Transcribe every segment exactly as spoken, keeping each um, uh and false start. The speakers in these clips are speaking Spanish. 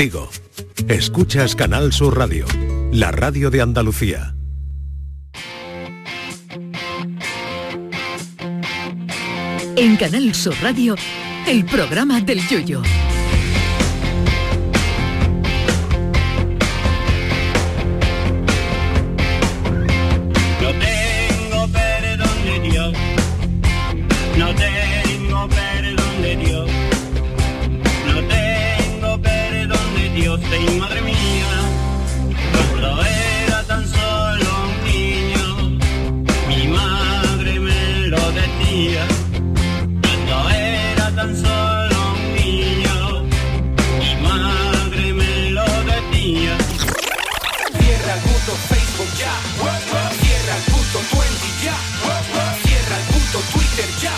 contigo. Escuchas Canal Sur Radio, la radio de Andalucía. En Canal Sur Radio, el programa del Yoyo. No tengo perdón de Dios, no tengo perdón de Dios, no tengo perdón de Dios, y madre mía, cuando era tan solo un niño, mi madre me lo decía. Tan solo un niño, mi madre me lo decía. Cierra el puto Facebook ya, cierra el puto Twenty ya, cierra el puto Twitter ya,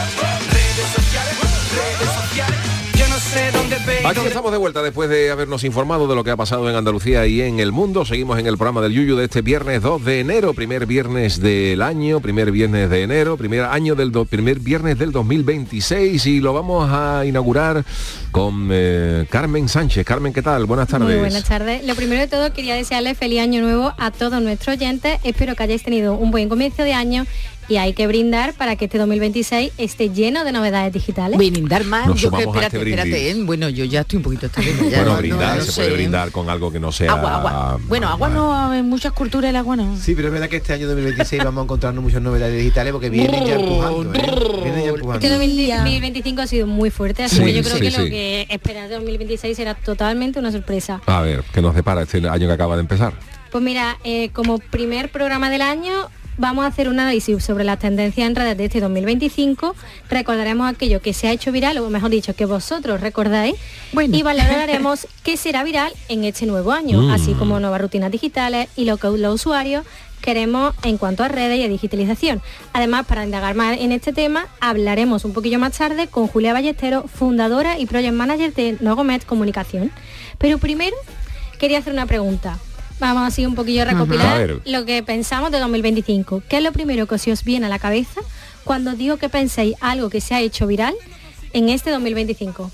redes sociales, redes sociales. Yo no sé dónde ve. Aquí estamos de vuelta después de habernos informado de lo que ha pasado en Andalucía y en el mundo. Seguimos en el programa del Yuyu de este viernes dos de enero, primer viernes del año, primer viernes de enero, primer año del do, primer viernes del dos mil veintiséis, y lo vamos a inaugurar con eh, Carmen Sánchez. Carmen, ¿qué tal? Buenas tardes. Muy buenas tardes. Lo primero de todo, quería desearle feliz año nuevo a todos nuestros oyentes. Espero que hayáis tenido un buen comienzo de año. Y hay que brindar para que este dos mil veintiséis esté lleno de novedades digitales. Brindar más, Nos yo que sumamos a espérate, este espérate, ¿eh? Bueno, yo ya estoy un poquito hasta ya, Bueno, no, brindar, no, no se sé. puede brindar con algo que no sea... Agua, agua. Bueno, agua no, en muchas culturas el agua no. Sí, pero es verdad que este año dos mil veintiséis vamos a encontrarnos muchas novedades digitales porque vienen ya empujando, ¿eh? Vienen ya empujando. Este dos mil veinticinco ha sido muy fuerte, así Sí, que yo creo sí, que sí. lo que esperar de dos mil veintiséis será totalmente una sorpresa. A ver, ¿qué nos depara este año que acaba de empezar? Pues mira, eh, como primer programa del año vamos a hacer un análisis sobre las tendencias en redes de este dos mil veinticinco, recordaremos aquello que se ha hecho viral, o mejor dicho, que vosotros recordáis, bueno. Y valoraremos qué será viral en este nuevo año, mm. así como nuevas rutinas digitales y lo que los usuarios queremos en cuanto a redes y a digitalización. Además, para indagar más en este tema, hablaremos un poquillo más tarde con Julia Ballesteros, fundadora y project manager de Nogomet Comunicación. Pero primero, quería hacer una pregunta. Vamos así un poquillo a recopilar uh-huh. lo que pensamos de dos mil veinticinco. ¿Qué es lo primero que os viene a la cabeza cuando digo que penséis algo que se ha hecho viral en este dos mil veinticinco?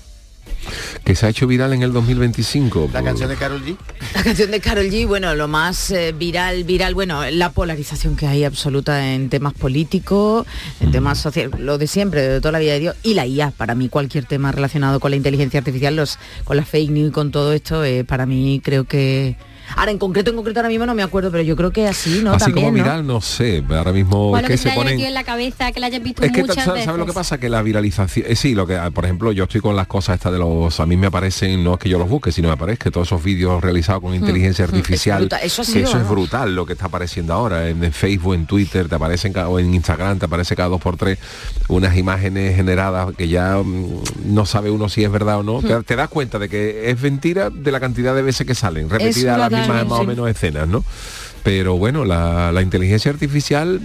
¿Que se ha hecho viral en el dos mil veinticinco? La canción de Karol G. La canción de Karol G, bueno, lo más eh, viral, viral, bueno, la polarización que hay absoluta en temas políticos, en mm. temas sociales, lo de siempre, de toda la vida de Dios, y la I A. Para mí cualquier tema relacionado con la inteligencia artificial, los, con las fake news y con todo esto, eh, para mí creo que... Ahora, en concreto, en concreto ahora mismo no me acuerdo, pero yo creo que así, ¿no? Así También, como viral, ¿no? no sé, ahora mismo bueno, es que, que se te ponen... metido en la cabeza, que la hayas visto es que, muchas ¿sabes veces? lo que pasa? Que la viralización... Eh, sí, lo que, por ejemplo, yo estoy con las cosas estas de los... A mí me aparecen, no es que yo los busque, sino me aparece que todos esos vídeos realizados con inteligencia mm, artificial, es eso, sido, eso es brutal lo que está apareciendo ahora. En, en Facebook, en Twitter, te aparecen, cada, o en Instagram, te aparece cada dos por tres unas imágenes generadas que ya mm, no sabe uno si es verdad o no. Mm. Te, te das cuenta de que es mentira de la cantidad de veces que salen, repetidas las mismas más o menos escenas, ¿no? Pero bueno, la, la inteligencia artificial,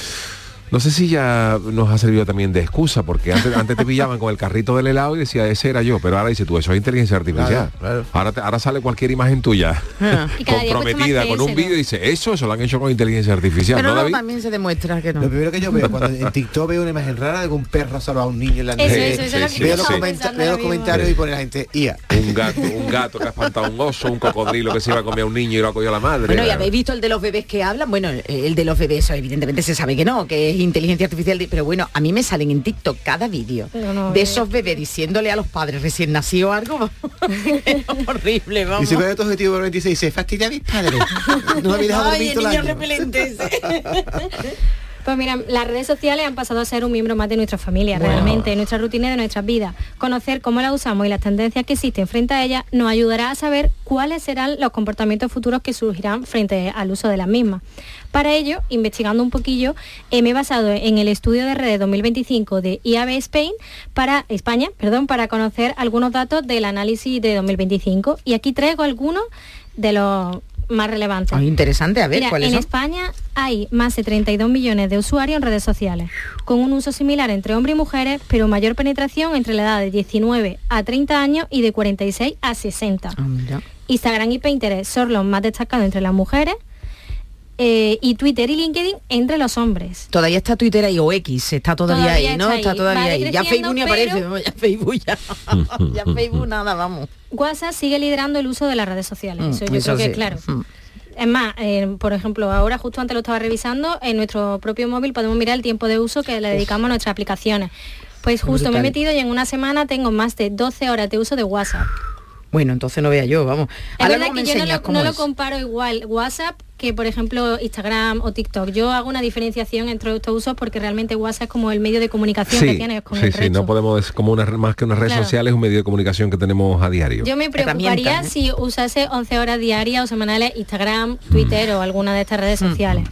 no sé si ya nos ha servido también de excusa, porque antes, antes te pillaban con el carrito del helado y decía, ese era yo, pero ahora dice tú, eso es inteligencia artificial. Claro, claro. Ahora, te, ahora sale cualquier imagen tuya ah. comprometida con un vídeo y dice, eso, eso lo han hecho con inteligencia artificial. Pero ¿no, no, David? También se demuestra que no. Lo primero que yo veo, cuando en TikTok veo una imagen rara de que un perro ha salvado a un niño en la nieve. Eso, eso, eso, sí, veo, sí, los, comenta veo los comentarios sí. y pone la gente, I A. Un gato, un gato que ha espantado a un oso, un cocodrilo que se iba a comer a un niño y lo ha cogido a la madre. Bueno, ¿y habéis visto el de los bebés que hablan? Bueno, el de los bebés, evidentemente se sabe que no, que es inteligencia artificial, pero bueno, a mí me salen en TikTok cada vídeo no, no, de eh. esos bebés diciéndole a los padres recién nacido algo horrible, vamos. Y si veo tu objetivo por veintiséis, se fastidia a mis padres. No me habéis dejado dormir todo el año. Repelente Pues mira, las redes sociales han pasado a ser un miembro más de nuestra familia, wow. realmente, de nuestra rutina y de nuestras vidas. Conocer cómo las usamos y las tendencias que existen frente a ellas nos ayudará a saber cuáles serán los comportamientos futuros que surgirán frente al uso de las mismas. Para ello, investigando un poquillo, eh, me he basado en el estudio de redes dos mil veinticinco de I A B Spain para España, perdón, para conocer algunos datos del análisis de dos mil veinticinco. Y aquí traigo algunos de los más relevantes. Oh, interesante, a ver, Mira, ¿cuáles en son? España hay más de treinta y dos millones de usuarios en redes sociales, con un uso similar entre hombres y mujeres, pero mayor penetración entre la edad de diecinueve a treinta años y de cuarenta y seis a sesenta. Oh, mira. Instagram y Pinterest son los más destacados entre las mujeres. eh, y Twitter y LinkedIn entre los hombres. Todavía está Twitter ahí, o X, está todavía, Todavía ahí, ¿no? está Está, ahí. todavía Va ahí. Ya decreciendo, Facebook ni pero- aparece, vamos, ya Facebook ya. Ya Facebook nada, vamos. WhatsApp sigue liderando el uso de las redes sociales. Mm, Eso yo eso creo que sí. es claro. Mm. Es más, eh, por ejemplo, ahora justo antes lo estaba revisando, en nuestro propio móvil podemos mirar el tiempo de uso que le dedicamos a nuestras aplicaciones. Pues justo me he Brutal. metido y en una semana tengo más de doce horas de uso de WhatsApp. Bueno, entonces no vea yo, vamos. Es Ahora verdad luego me que yo no, enseñas lo, cómo no lo es. comparo igual WhatsApp que, por ejemplo, Instagram o TikTok. Yo hago una diferenciación entre estos usos porque realmente WhatsApp es como el medio de comunicación que Sí, tienes con sí, el sí, resto. no podemos, es como una, más que una red Claro. social, es un medio de comunicación que tenemos a diario. Yo me preocuparía Herramientas, ¿eh? si usase once horas diarias o semanales Instagram, Twitter o alguna de estas redes sociales.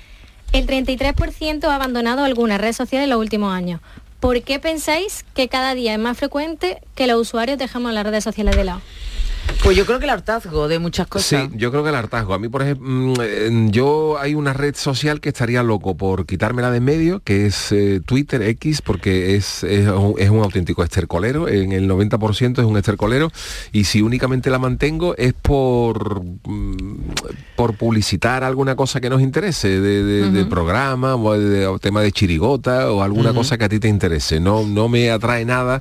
El treinta y tres por ciento ha abandonado alguna red social en los últimos años. ¿Por qué pensáis que cada día es más frecuente que los usuarios dejamos las redes sociales de lado? Pues yo creo que el hartazgo de muchas cosas. Sí, yo creo que el hartazgo. A mí, por ejemplo, mm, eh, yo hay una red social que estaría loco por quitármela de en medio, que es eh, Twitter X, porque es, es, un, es un auténtico estercolero. En el noventa por ciento es un estercolero. Y si únicamente la mantengo es por mm, por publicitar alguna cosa que nos interese, de, de, uh-huh. de programa, o de, o tema de chirigota, o alguna uh-huh. cosa que a ti te interese. No, no me atrae nada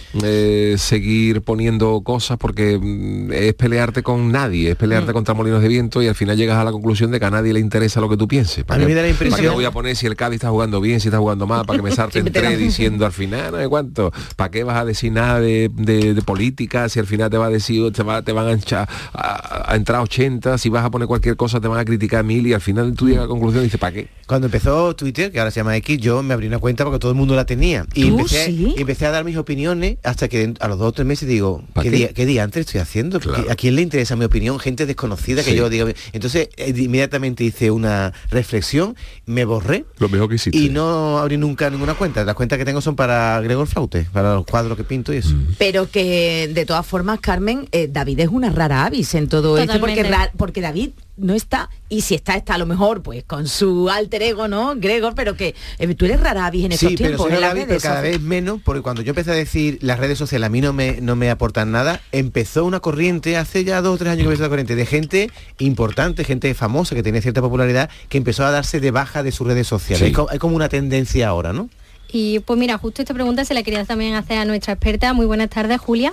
eh, seguir poniendo cosas porque mm, es pelearte con nadie, es pelearte mm. contra molinos de viento y al final llegas a la conclusión de que a nadie le interesa lo que tú pienses. A mí me da la impresión... ¿Para qué voy a poner si el Cádiz está jugando bien, si está jugando mal? ¿Para que me sarten tres diciendo al final no sé cuánto? ¿Para qué vas a decir nada de, de, de política si al final te va a decir, te, va, te van a, echar, a, a entrar ochenta, si vas a poner cualquier cosa te van a criticar mil y al final tú llegas a la conclusión y dices, ¿para qué? Cuando empezó Twitter, que ahora se llama X, yo me abrí una cuenta porque todo el mundo la tenía. Y empecé, ¿sí? y empecé a dar mis opiniones hasta que a los dos o tres meses digo, ¿qué, qué? Día, ¿qué día antes estoy haciendo? Claro. ¿A quién le interesa mi opinión? Gente desconocida que sí. yo digo. Entonces eh, inmediatamente hice una reflexión, me borré. Lo mejor que hiciste. Y no abrí nunca ninguna cuenta. Las cuentas que tengo son para Gregor Flaute, para los cuadros que pinto y eso. Mm. Pero que de todas formas, Carmen, eh, David es una rara avis en todo esto, porque, ra- porque David no está, y si está, está a lo mejor pues con su alter ego, ¿no? Gregor, pero que eh, tú eres rara avis en estos sí, tiempos. Pero, en las David, redes, pero cada vez menos, porque cuando yo empecé a decir las redes sociales a mí no me, no me aportan nada, empezó una corriente, hace ya dos o tres años que empezó la corriente, de gente importante, gente famosa que tenía cierta popularidad, que empezó a darse de baja de sus redes sociales. Sí. Hay, como, hay como una tendencia ahora, ¿no? Y pues mira, justo esta pregunta se la quería también hacer a nuestra experta. Muy buenas tardes, Julia.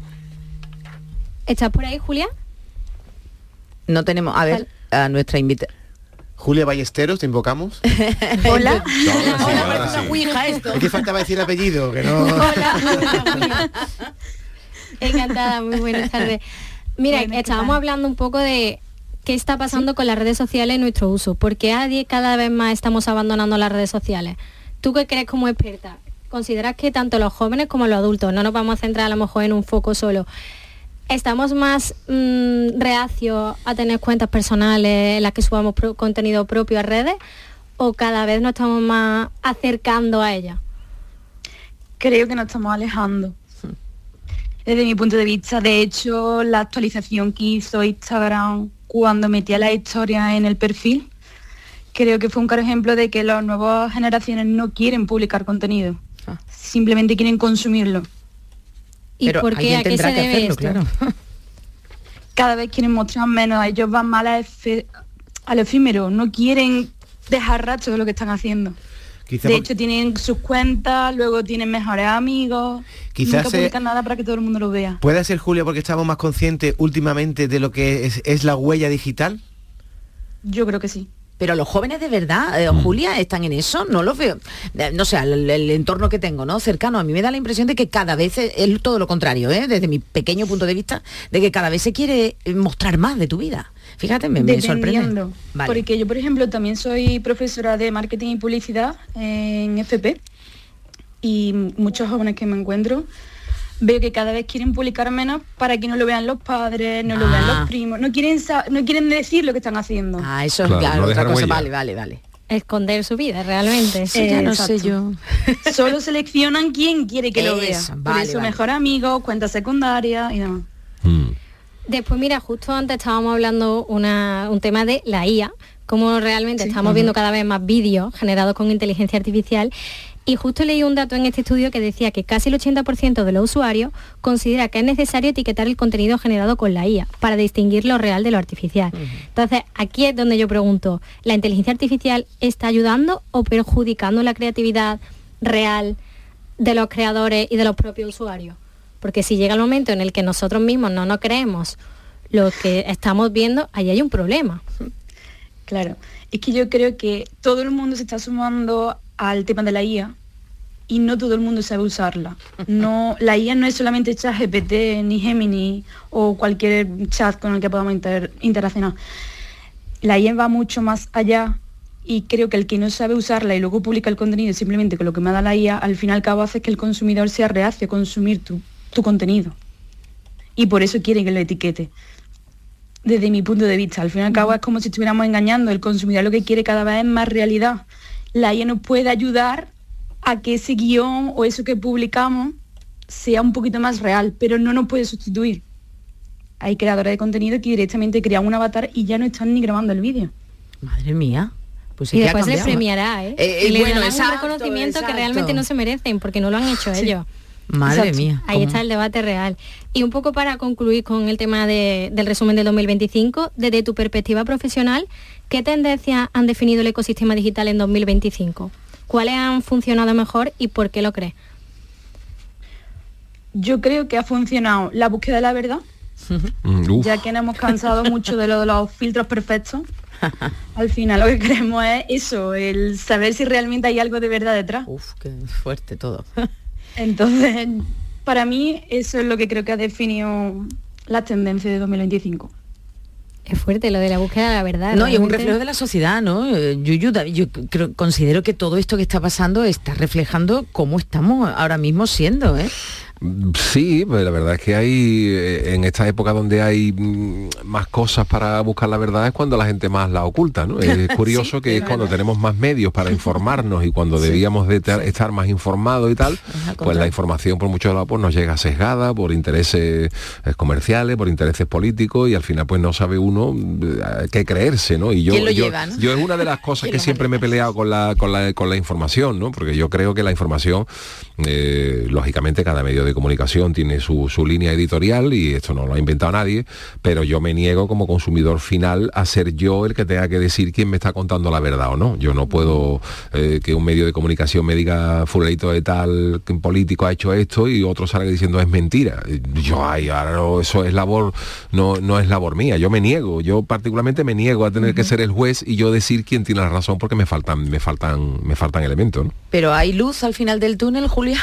¿Estás por ahí, Julia? No tenemos, a ver, a nuestra invitada. Julia Ballesteros, te invocamos. Hola. No, sí, Hola, sí. una ouija esto. Es que faltaba decir el apellido, que no... Hola. Encantada, muy buenas tardes. Mira, bueno, estábamos hablando un poco de qué está pasando ¿Sí? con las redes sociales y nuestro uso. Porque cada vez más estamos abandonando las redes sociales. ¿Tú qué crees como experta? ¿Consideras que tanto los jóvenes como los adultos, no nos vamos a centrar a lo mejor en un foco solo, estamos más mmm, reacios a tener cuentas personales en las que subamos pro- contenido propio a redes, o cada vez nos estamos más acercando a ellas? Creo que nos estamos alejando. Desde mi punto de vista, de hecho, la actualización que hizo Instagram cuando metía la historia en el perfil, creo que fue un claro ejemplo de que las nuevas generaciones no quieren publicar contenido, ah. simplemente quieren consumirlo. ¿Y Pero por qué? ¿A qué se debe hacerlo, esto? Claro. Cada vez quieren mostrar menos, ellos van mal a efe- al efímero, no quieren dejar rastro de lo que están haciendo. Quizá de porque... hecho tienen sus cuentas, luego tienen mejores amigos, Quizás nunca se... publican nada para que todo el mundo lo vea. ¿Puede ser, Julia, porque estamos más conscientes últimamente de lo que es, es la huella digital? Yo creo que sí. Pero los jóvenes de verdad, eh, Julia, están en eso, no los veo. Eh, no sé, el, el entorno que tengo, ¿no? Cercano, a mí me da la impresión de que cada vez es, es todo lo contrario, ¿eh? Desde mi pequeño punto de vista, de que cada vez se quiere mostrar más de tu vida. Fíjate, me, me sorprende. Vale. Porque yo, por ejemplo, también soy profesora de marketing y publicidad en F P, y muchos jóvenes que me encuentro veo que cada vez quieren publicar menos para que no lo vean los padres, no ah. lo vean los primos, no quieren no quieren decir lo que están haciendo. Ah, eso es claro, claro no otra cosa, huella. vale, vale, vale. Esconder su vida, realmente. Sí, eh, ya no sé yo. Solo seleccionan quién quiere que lo vea. Vale, Por eso vale. mejor amigo, cuenta secundaria y demás. Mm. Después, mira, justo antes estábamos hablando una, un tema de la I A, como realmente sí. estamos uh-huh. viendo cada vez más vídeos generados con inteligencia artificial, Y justo leí un dato en este estudio que decía que casi el ochenta por ciento de los usuarios considera que es necesario etiquetar el contenido generado con la I A para distinguir lo real de lo artificial. Uh-huh. Entonces, aquí es donde yo pregunto, ¿la inteligencia artificial está ayudando o perjudicando la creatividad real de los creadores y de los propios usuarios? Porque si llega el momento en el que nosotros mismos no nos creemos lo que estamos viendo, ahí hay un problema. Claro, es que yo creo que todo el mundo se está sumando al tema de la I A y no todo el mundo sabe usarla. No, la I A no es solamente ChatGPT ni Gemini o cualquier chat con el que podamos inter, interaccionar. La I A va mucho más allá y creo que el que no sabe usarla y luego publica el contenido simplemente con lo que me da la I A, al fin y al cabo hace que el consumidor sea reacio a consumir tu, tu contenido. Y por eso quiere que lo etiquete. Desde mi punto de vista, al fin y al cabo es como si estuviéramos engañando. El consumidor lo que quiere cada vez es más realidad. La I A nos puede ayudar a que ese guión o eso que publicamos sea un poquito más real, pero no nos puede sustituir. Hay creadores de contenido que directamente crean un avatar y ya no están ni grabando el vídeo. Madre mía. Pues sí, y después les premiará, ¿eh? eh, eh y le bueno, darán exacto, un reconocimiento exacto. que realmente no se merecen porque no lo han hecho sí. ellos. Madre Exacto. mía. Ahí ¿cómo? está el debate real. Y un poco para concluir con el tema de, del resumen del dos mil veinticinco, desde tu perspectiva profesional, ¿qué tendencias han definido el ecosistema digital en dos mil veinticinco? ¿Cuáles han funcionado mejor y por qué lo crees? Yo creo que ha funcionado la búsqueda de la verdad, Uf. ya que nos hemos cansado mucho de, lo, de los filtros perfectos. Al final lo que queremos es eso, el saber si realmente hay algo de verdad detrás. Uf, qué fuerte todo. Entonces, para mí eso es lo que creo que ha definido la tendencia de dos mil veinticinco. Es fuerte lo de la búsqueda de la verdad. No, y es un realmente. reflejo de la sociedad, ¿no? Eh, Yuyu, David, yo creo, considero que todo esto que está pasando está reflejando cómo estamos ahora mismo siendo, ¿eh? Sí, pues la verdad es que hay, eh, en esta época donde hay mm, más cosas para buscar la verdad es cuando la gente más la oculta, ¿no? Es curioso Sí, que es es cuando verdad. tenemos más medios para informarnos y cuando Sí. debíamos de ter- estar más informados y tal, al pues contrario. la información por muchos lados pues, nos llega sesgada por intereses eh, comerciales, por intereses políticos y al final pues no sabe uno eh, qué creerse, ¿no? Y yo, ¿Quién lo yo, lleva, no? yo es una de las cosas ¿Quién que lo siempre me he peleado con la, con la, con la información, ¿no? Porque yo creo que la información, eh, lógicamente cada medio de comunicación tiene su, su línea editorial y esto no lo ha inventado nadie, pero yo me niego como consumidor final a ser yo el que tenga que decir quién me está contando la verdad o no. Yo no puedo eh, que un medio de comunicación me diga fulanito de tal, que un político ha hecho esto y otro salga diciendo es mentira. Yo, ay, ahora no, eso es labor, no, no es labor mía. Yo me niego, yo particularmente me niego a tener uh-huh. que ser el juez y yo decir quién tiene la razón porque me faltan, me faltan, me faltan elementos, ¿no? Pero ¿hay luz al final del túnel, Julia?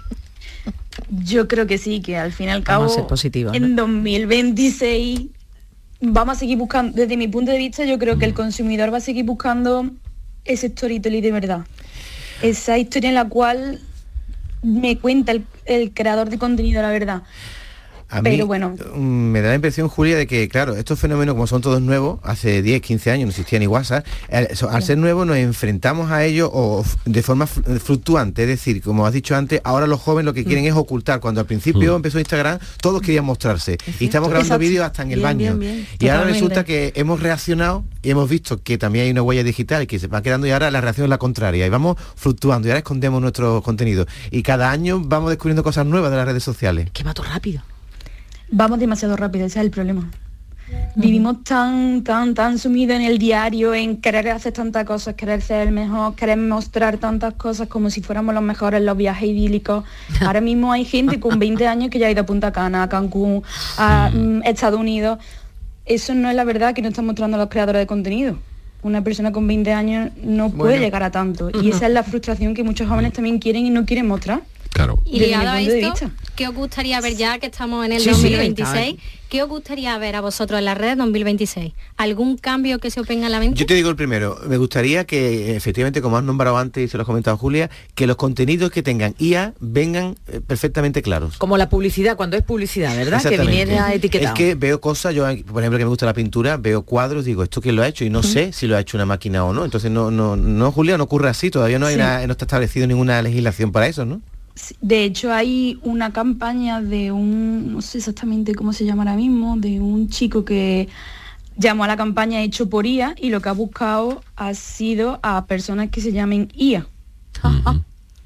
Yo creo que sí, que al fin y al cabo Vamos a ser positivos, ¿no? en dos mil veintiséis vamos a seguir buscando, desde mi punto de vista yo creo que el consumidor va a seguir buscando ese storytelling de verdad, esa historia en la cual me cuenta el, el creador de contenido la verdad. A Pero mí, bueno. me da la impresión, Julia, de que, claro, estos fenómenos, como son todos nuevos, hace diez, quince años no existía ni WhatsApp, al, al ser nuevos nos enfrentamos a ellos o de forma fluctuante, es decir, como has dicho antes, ahora los jóvenes lo que quieren mm. es ocultar. Cuando al principio mm. empezó Instagram, todos querían mostrarse. Y estamos grabando vídeos hasta en el bien, baño. Bien, bien. Y Totalmente. ahora resulta que hemos reaccionado y hemos visto que también hay una huella digital que se va quedando y ahora la reacción es la contraria. Y vamos fluctuando y ahora escondemos nuestro contenido. Y cada año vamos descubriendo cosas nuevas de las redes sociales. Que va todo rápido. Vamos demasiado rápido, ese es el problema. Vivimos tan, tan, tan sumidos en el diario, en querer hacer tantas cosas, querer ser el mejor, querer mostrar tantas cosas como si fuéramos los mejores en los viajes idílicos. Ahora mismo hay gente con veinte años que ya ha ido a Punta Cana, a Cancún, a mm, Estados Unidos. Eso no es la verdad que nos están mostrando los creadores de contenido. Una persona con veinte años no puede bueno. llegar a tanto. Y esa es la frustración que muchos jóvenes también quieren y no quieren mostrar. Claro. Y Desde ligado mi a punto de esto, vista. ¿qué os gustaría ver ya que estamos en el Sí, dos mil sí, veintiséis? está ¿Qué os gustaría ver a vosotros en las redes dos mil veintiséis? ¿Algún cambio que se os venga a la mente? Yo te digo el primero, me gustaría que efectivamente, como has nombrado antes y se lo has comentado Julia, que los contenidos que tengan I A vengan eh, perfectamente claros. Como la publicidad, cuando es publicidad, ¿verdad? Que Exactamente. viniera etiquetado. Es que veo cosas, yo por ejemplo que me gusta la pintura, veo cuadros, digo, ¿esto quién lo ha hecho? Y no uh-huh. sé si lo ha hecho una máquina o no. Entonces no, no, no, Julia, no ocurre así, todavía no hay Sí. una, no está establecido ninguna legislación para eso, ¿no? De hecho hay una campaña de un, no sé exactamente cómo se llama ahora mismo, de un chico que llamó a la campaña hecho por I A y lo que ha buscado ha sido a personas que se llamen I A. Uh-huh.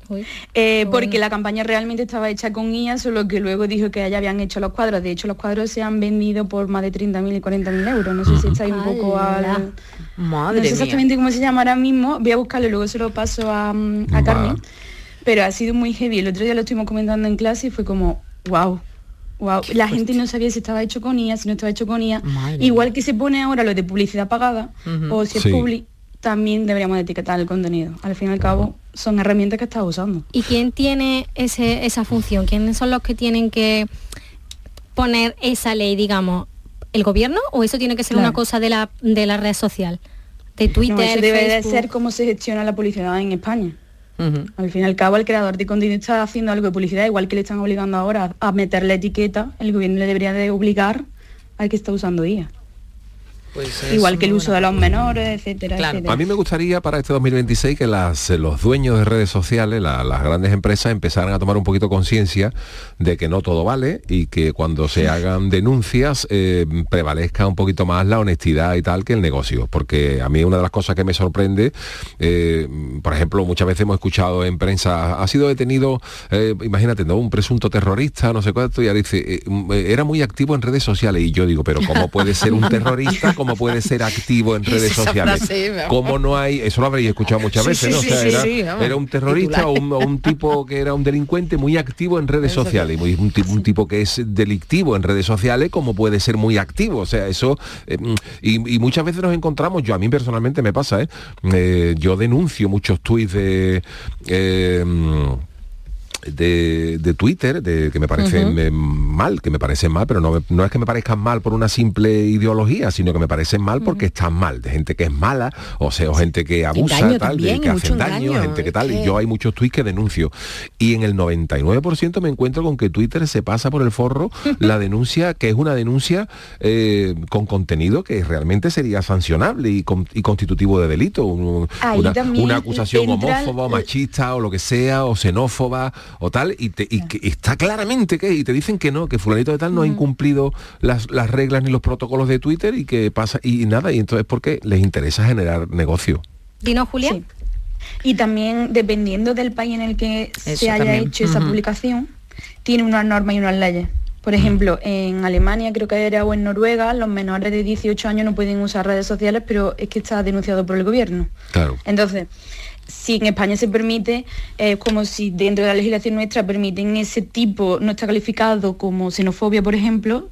Uy, eh, porque bueno. la campaña realmente estaba hecha con I A, solo que luego dijo que ya habían hecho los cuadros. De hecho, los cuadros se han vendido por más de treinta mil y cuarenta mil euros. No sé si estáis un poco ¡Hala! al... Madre no sé mía. exactamente cómo se llama ahora mismo. Voy a buscarlo y luego se lo paso a, mm, a Va. Carmen. Pero ha sido muy heavy. El otro día lo estuvimos comentando en clase y fue como, wow. Wow. La gente no sabía si estaba hecho con I A, si no estaba hecho con I A. Madre Igual mía. que se pone ahora lo de publicidad pagada, Ujú. o si es Sí. publi, también deberíamos de etiquetar el contenido. Al fin y al cabo, son herramientas que estás usando. ¿Y quién tiene ese, esa función? ¿Quiénes son los que tienen que poner esa ley, digamos? ¿El gobierno o eso tiene que ser Claro. una cosa de la, de la red social? De Twitter, No, eso debe de Facebook. ser cómo se gestiona la publicidad en España. Ujú. Al fin y al cabo, el creador de contenido está haciendo algo de publicidad, igual que le están obligando ahora a meter la etiqueta, el gobierno le debería de obligar al que está usando I A. Pues es Igual que el muy uso de buena los menores, etcétera, Claro. etcétera. A mí me gustaría para este dos mil veintiséis que las, eh, los dueños de redes sociales, la- las grandes empresas, empezaran a tomar un poquito conciencia de que no todo vale y que cuando se hagan denuncias eh, prevalezca un poquito más la honestidad y tal que el negocio. Porque a mí una de las cosas que me sorprende, eh, por ejemplo, muchas veces hemos escuchado en prensa, ha sido detenido, eh, imagínate, ¿no? Un presunto terrorista, no sé cuánto, y ahora dice, eh, eh, era muy activo en redes sociales. Y yo digo, pero ¿cómo puede ser un terrorista? ¿Cómo puede ser activo en redes Esa sociales? frase, vamos. ¿Cómo no hay? Eso lo habréis escuchado muchas Sí, veces, sí, ¿no? sí, O sea, sí, era, sí, vamos. era un terrorista o un, o un tipo que era un delincuente muy activo en redes sociales, y muy, un, tipo, un tipo que es delictivo en redes sociales, como puede ser muy activo. O sea, eso eh, y, y muchas veces nos encontramos, yo a mí personalmente me pasa, ¿eh? Eh, yo denuncio muchos tuits de eh, de, de Twitter, de, que me parecen Ujú. eh, mal, que me parecen mal, pero no, me- no es que me parezcan mal por una simple ideología, sino que me parecen mal porque están mal, de gente que es mala, o sea, o gente que abusa, Engaño tal, también, de, que y mucho hacen daño, engaño, gente que es tal, que- y yo hay muchos tweets que denuncio. Y en el noventa y nueve por ciento me encuentro con que Twitter se pasa por el forro la denuncia, que es una denuncia eh, con contenido que realmente sería sancionable y, con- y constitutivo de delito, un- Ahí una, también una acusación entra el- homófoba, machista o lo que sea, o xenófoba o tal, y, te- y que está claramente que, y te dicen que no, que fulanito de tal no ha incumplido las, las reglas ni los protocolos de Twitter y que pasa, y nada, y entonces porque les interesa generar negocio. Dinos, Julia. Sí. Y también, dependiendo del país en el que Eso se haya también. hecho esa Ujú. publicación, tiene unas normas y unas leyes. Por ejemplo, en Alemania, creo que era, o en Noruega, los menores de dieciocho años no pueden usar redes sociales, pero es que está denunciado por el gobierno. Claro. Entonces, si en España se permite, es como si dentro de la legislación nuestra permiten ese tipo, no está calificado como xenofobia, por ejemplo,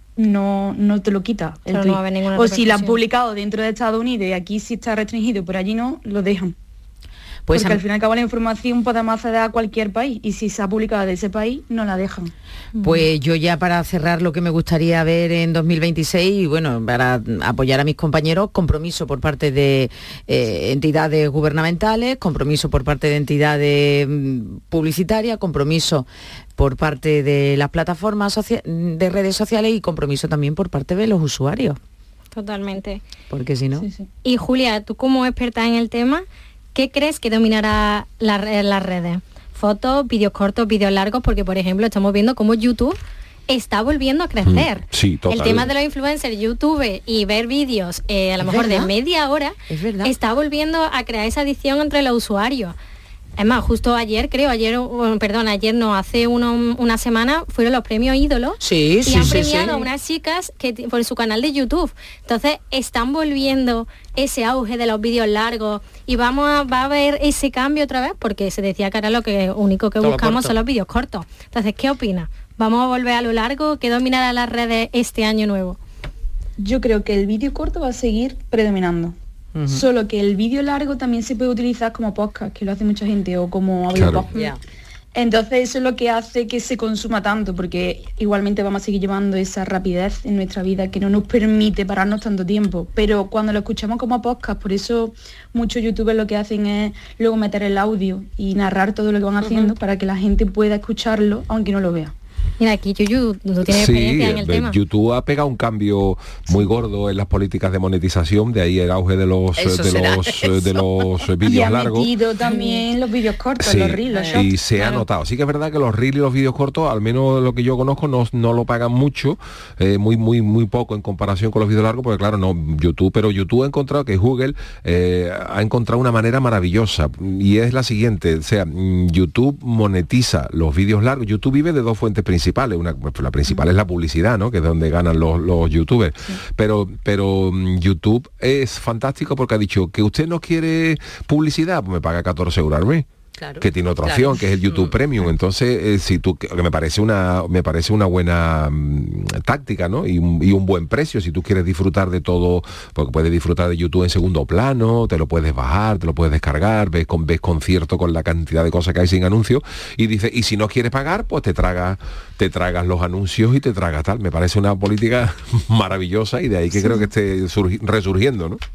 no, no te lo quita el Claro, no tuit. va a haber ninguna O si la han repercusión. publicado dentro de Estados Unidos y aquí sí está restringido, pero allí no, lo dejan. Pues Porque a- al fin y al cabo la información podemos acceder a cualquier país y si se ha publicado de ese país, no la dejan. Pues yo ya para cerrar lo que me gustaría ver en dos mil veintiséis, y bueno, para apoyar a mis compañeros, compromiso por parte de eh, entidades gubernamentales, compromiso por parte de entidades mm, publicitarias, compromiso por parte de las plataformas socia- de redes sociales y compromiso también por parte de los usuarios, Totalmente. porque si no... Sí, sí. Y Julia, tú como experta en el tema, ¿qué crees que dominará la re- las redes? Fotos, vídeos cortos, vídeos largos, porque por ejemplo estamos viendo cómo YouTube está volviendo a crecer. Mm, sí, total. El tema de los influencers, YouTube y ver vídeos eh, a lo Es mejor verdad. de media hora Es verdad. está volviendo a crear esa adicción entre los usuarios. Es más, justo ayer, creo, ayer, uh, perdón, ayer no, hace uno- una semana fueron los premios ídolos Sí, y sí, han sí, premiado sí. a unas chicas que ti- por su canal de YouTube. Entonces están volviendo ese auge de los vídeos largos y vamos a, va a haber ese cambio otra vez porque se decía que ahora lo que único que Todo buscamos corto. son los vídeos cortos. Entonces, ¿qué opinas? ¿Vamos a volver a lo largo? ¿Qué dominará las redes este año nuevo? Yo creo que el vídeo corto va a seguir predominando. Ujú. Solo que el vídeo largo también se puede utilizar como podcast, que lo hace mucha gente, o como audio Claro. podcast. Ya. Entonces eso es lo que hace que se consuma tanto, porque igualmente vamos a seguir llevando esa rapidez en nuestra vida que no nos permite pararnos tanto tiempo. Pero cuando lo escuchamos como podcast, por eso muchos youtubers lo que hacen es luego meter el audio y narrar todo lo que van haciendo para que la gente pueda escucharlo aunque no lo vea. Mira, aquí Yuyu, tú tienes Sí, experiencia en el eh, tema. YouTube ha pegado un cambio muy gordo en las políticas de monetización, de ahí el auge de los Eso de será, los eso. de los Y vídeos ha largos. metido también los vídeos cortos, Sí, los reels, los y shorts. se ha claro. notado. Sí que es verdad que los reels y los vídeos cortos, al menos lo que yo conozco, no, no lo pagan mucho, eh, muy muy muy poco en comparación con los vídeos largos, porque claro, no YouTube, pero YouTube ha encontrado que Google eh, ha encontrado una manera maravillosa y es la siguiente, o sea, YouTube monetiza los vídeos largos. YouTube vive de dos fuentes principales, una, pues, la principal es la publicidad, ¿no? Que es donde ganan los, los youtubers, sí. pero pero YouTube es fantástico porque ha dicho que usted no quiere publicidad, pues me paga catorce euros al mes. Claro, que tiene otra claro. opción, que es el YouTube mm. Premium. Entonces, eh, si tú, que me parece una, me parece una buena mm, táctica, ¿no? Y un, y un buen precio, si tú quieres disfrutar de todo, porque puedes disfrutar de YouTube en segundo plano, te lo puedes bajar, te lo puedes descargar, ves con ves concierto con la cantidad de cosas que hay sin anuncios, y dice, y si no quieres pagar, pues te tragas, te tragas los anuncios y te tragas tal. Me parece una política maravillosa y de ahí que sí. creo que esté surgi- resurgiendo, ¿no?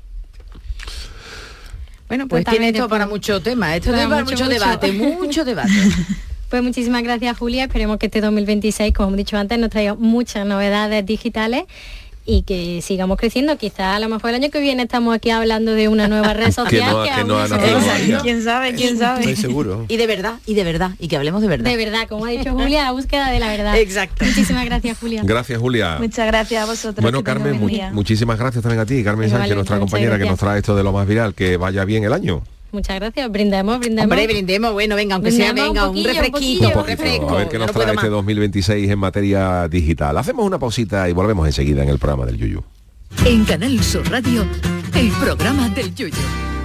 Bueno, pues tiene esto para mucho tema, esto para, para mucho, mucho debate, mucho debate. Pues muchísimas gracias, Julia. Esperemos que este dos mil veintiséis, como hemos dicho antes, nos traiga muchas novedades digitales y que sigamos creciendo. Quizás a lo mejor el año que viene estamos aquí hablando de una nueva red social. que no, que que no aún ha no nacido. ¿Quién sabe? ¿Quién sabe? Estoy seguro. Y de verdad, y de verdad, y que hablemos de verdad. De verdad, como ha dicho Julia, la búsqueda de la verdad. Exacto. Muchísimas gracias, Julia. Gracias, Julia. Muchas gracias a vosotros. Bueno, Carmen, mu- muchísimas gracias también a ti, Carmen Igual, Sánchez, nuestra compañera gracias. que nos trae esto de lo más viral. Que vaya bien el año. Muchas gracias, brindemos, brindemos. Hombre, brindemos, bueno, venga, aunque sea, Brindemos venga, un un, poquillo, refresquito, un un refresco. A ver qué nos no trae puedo este más. dos mil veintiséis en materia digital. Hacemos una pausita y volvemos enseguida en el programa del Yuyu. En Canal Sur Radio, el programa del Yuyu.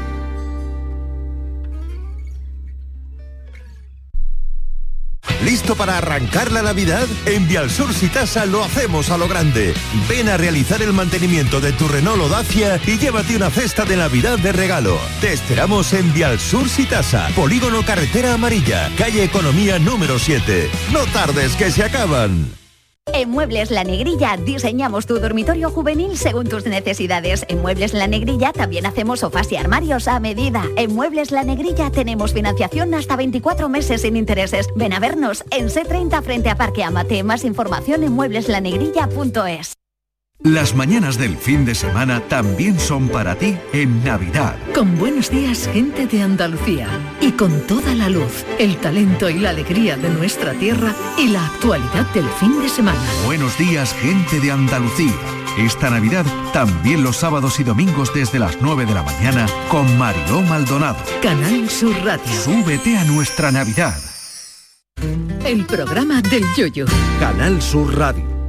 ¿Listo para arrancar la Navidad? En Vialsur Sitasa lo hacemos a lo grande. Ven a realizar el mantenimiento de tu Renault o Dacia y llévate una cesta de Navidad de regalo. Te esperamos en Vialsur Sitasa, Polígono Carretera Amarilla, calle Economía número siete. No tardes, que se acaban. En Muebles La Negrilla diseñamos tu dormitorio juvenil según tus necesidades. En Muebles La Negrilla también hacemos sofás y armarios a medida. En Muebles La Negrilla tenemos financiación hasta veinticuatro meses sin intereses. Ven a vernos en C treinta frente a Parque Amate. Más información en muebles la negrilla punto es. Las mañanas del fin de semana también son para ti en Navidad. Con Buenos Días, gente de Andalucía. Y con toda la luz, el talento y la alegría de nuestra tierra y la actualidad del fin de semana. Buenos Días, gente de Andalucía. Esta Navidad también los sábados y domingos desde las nueve de la mañana con Mariló Maldonado. Canal Sur Radio. Súbete a nuestra Navidad. El programa del Yuyu. Canal Sur Radio.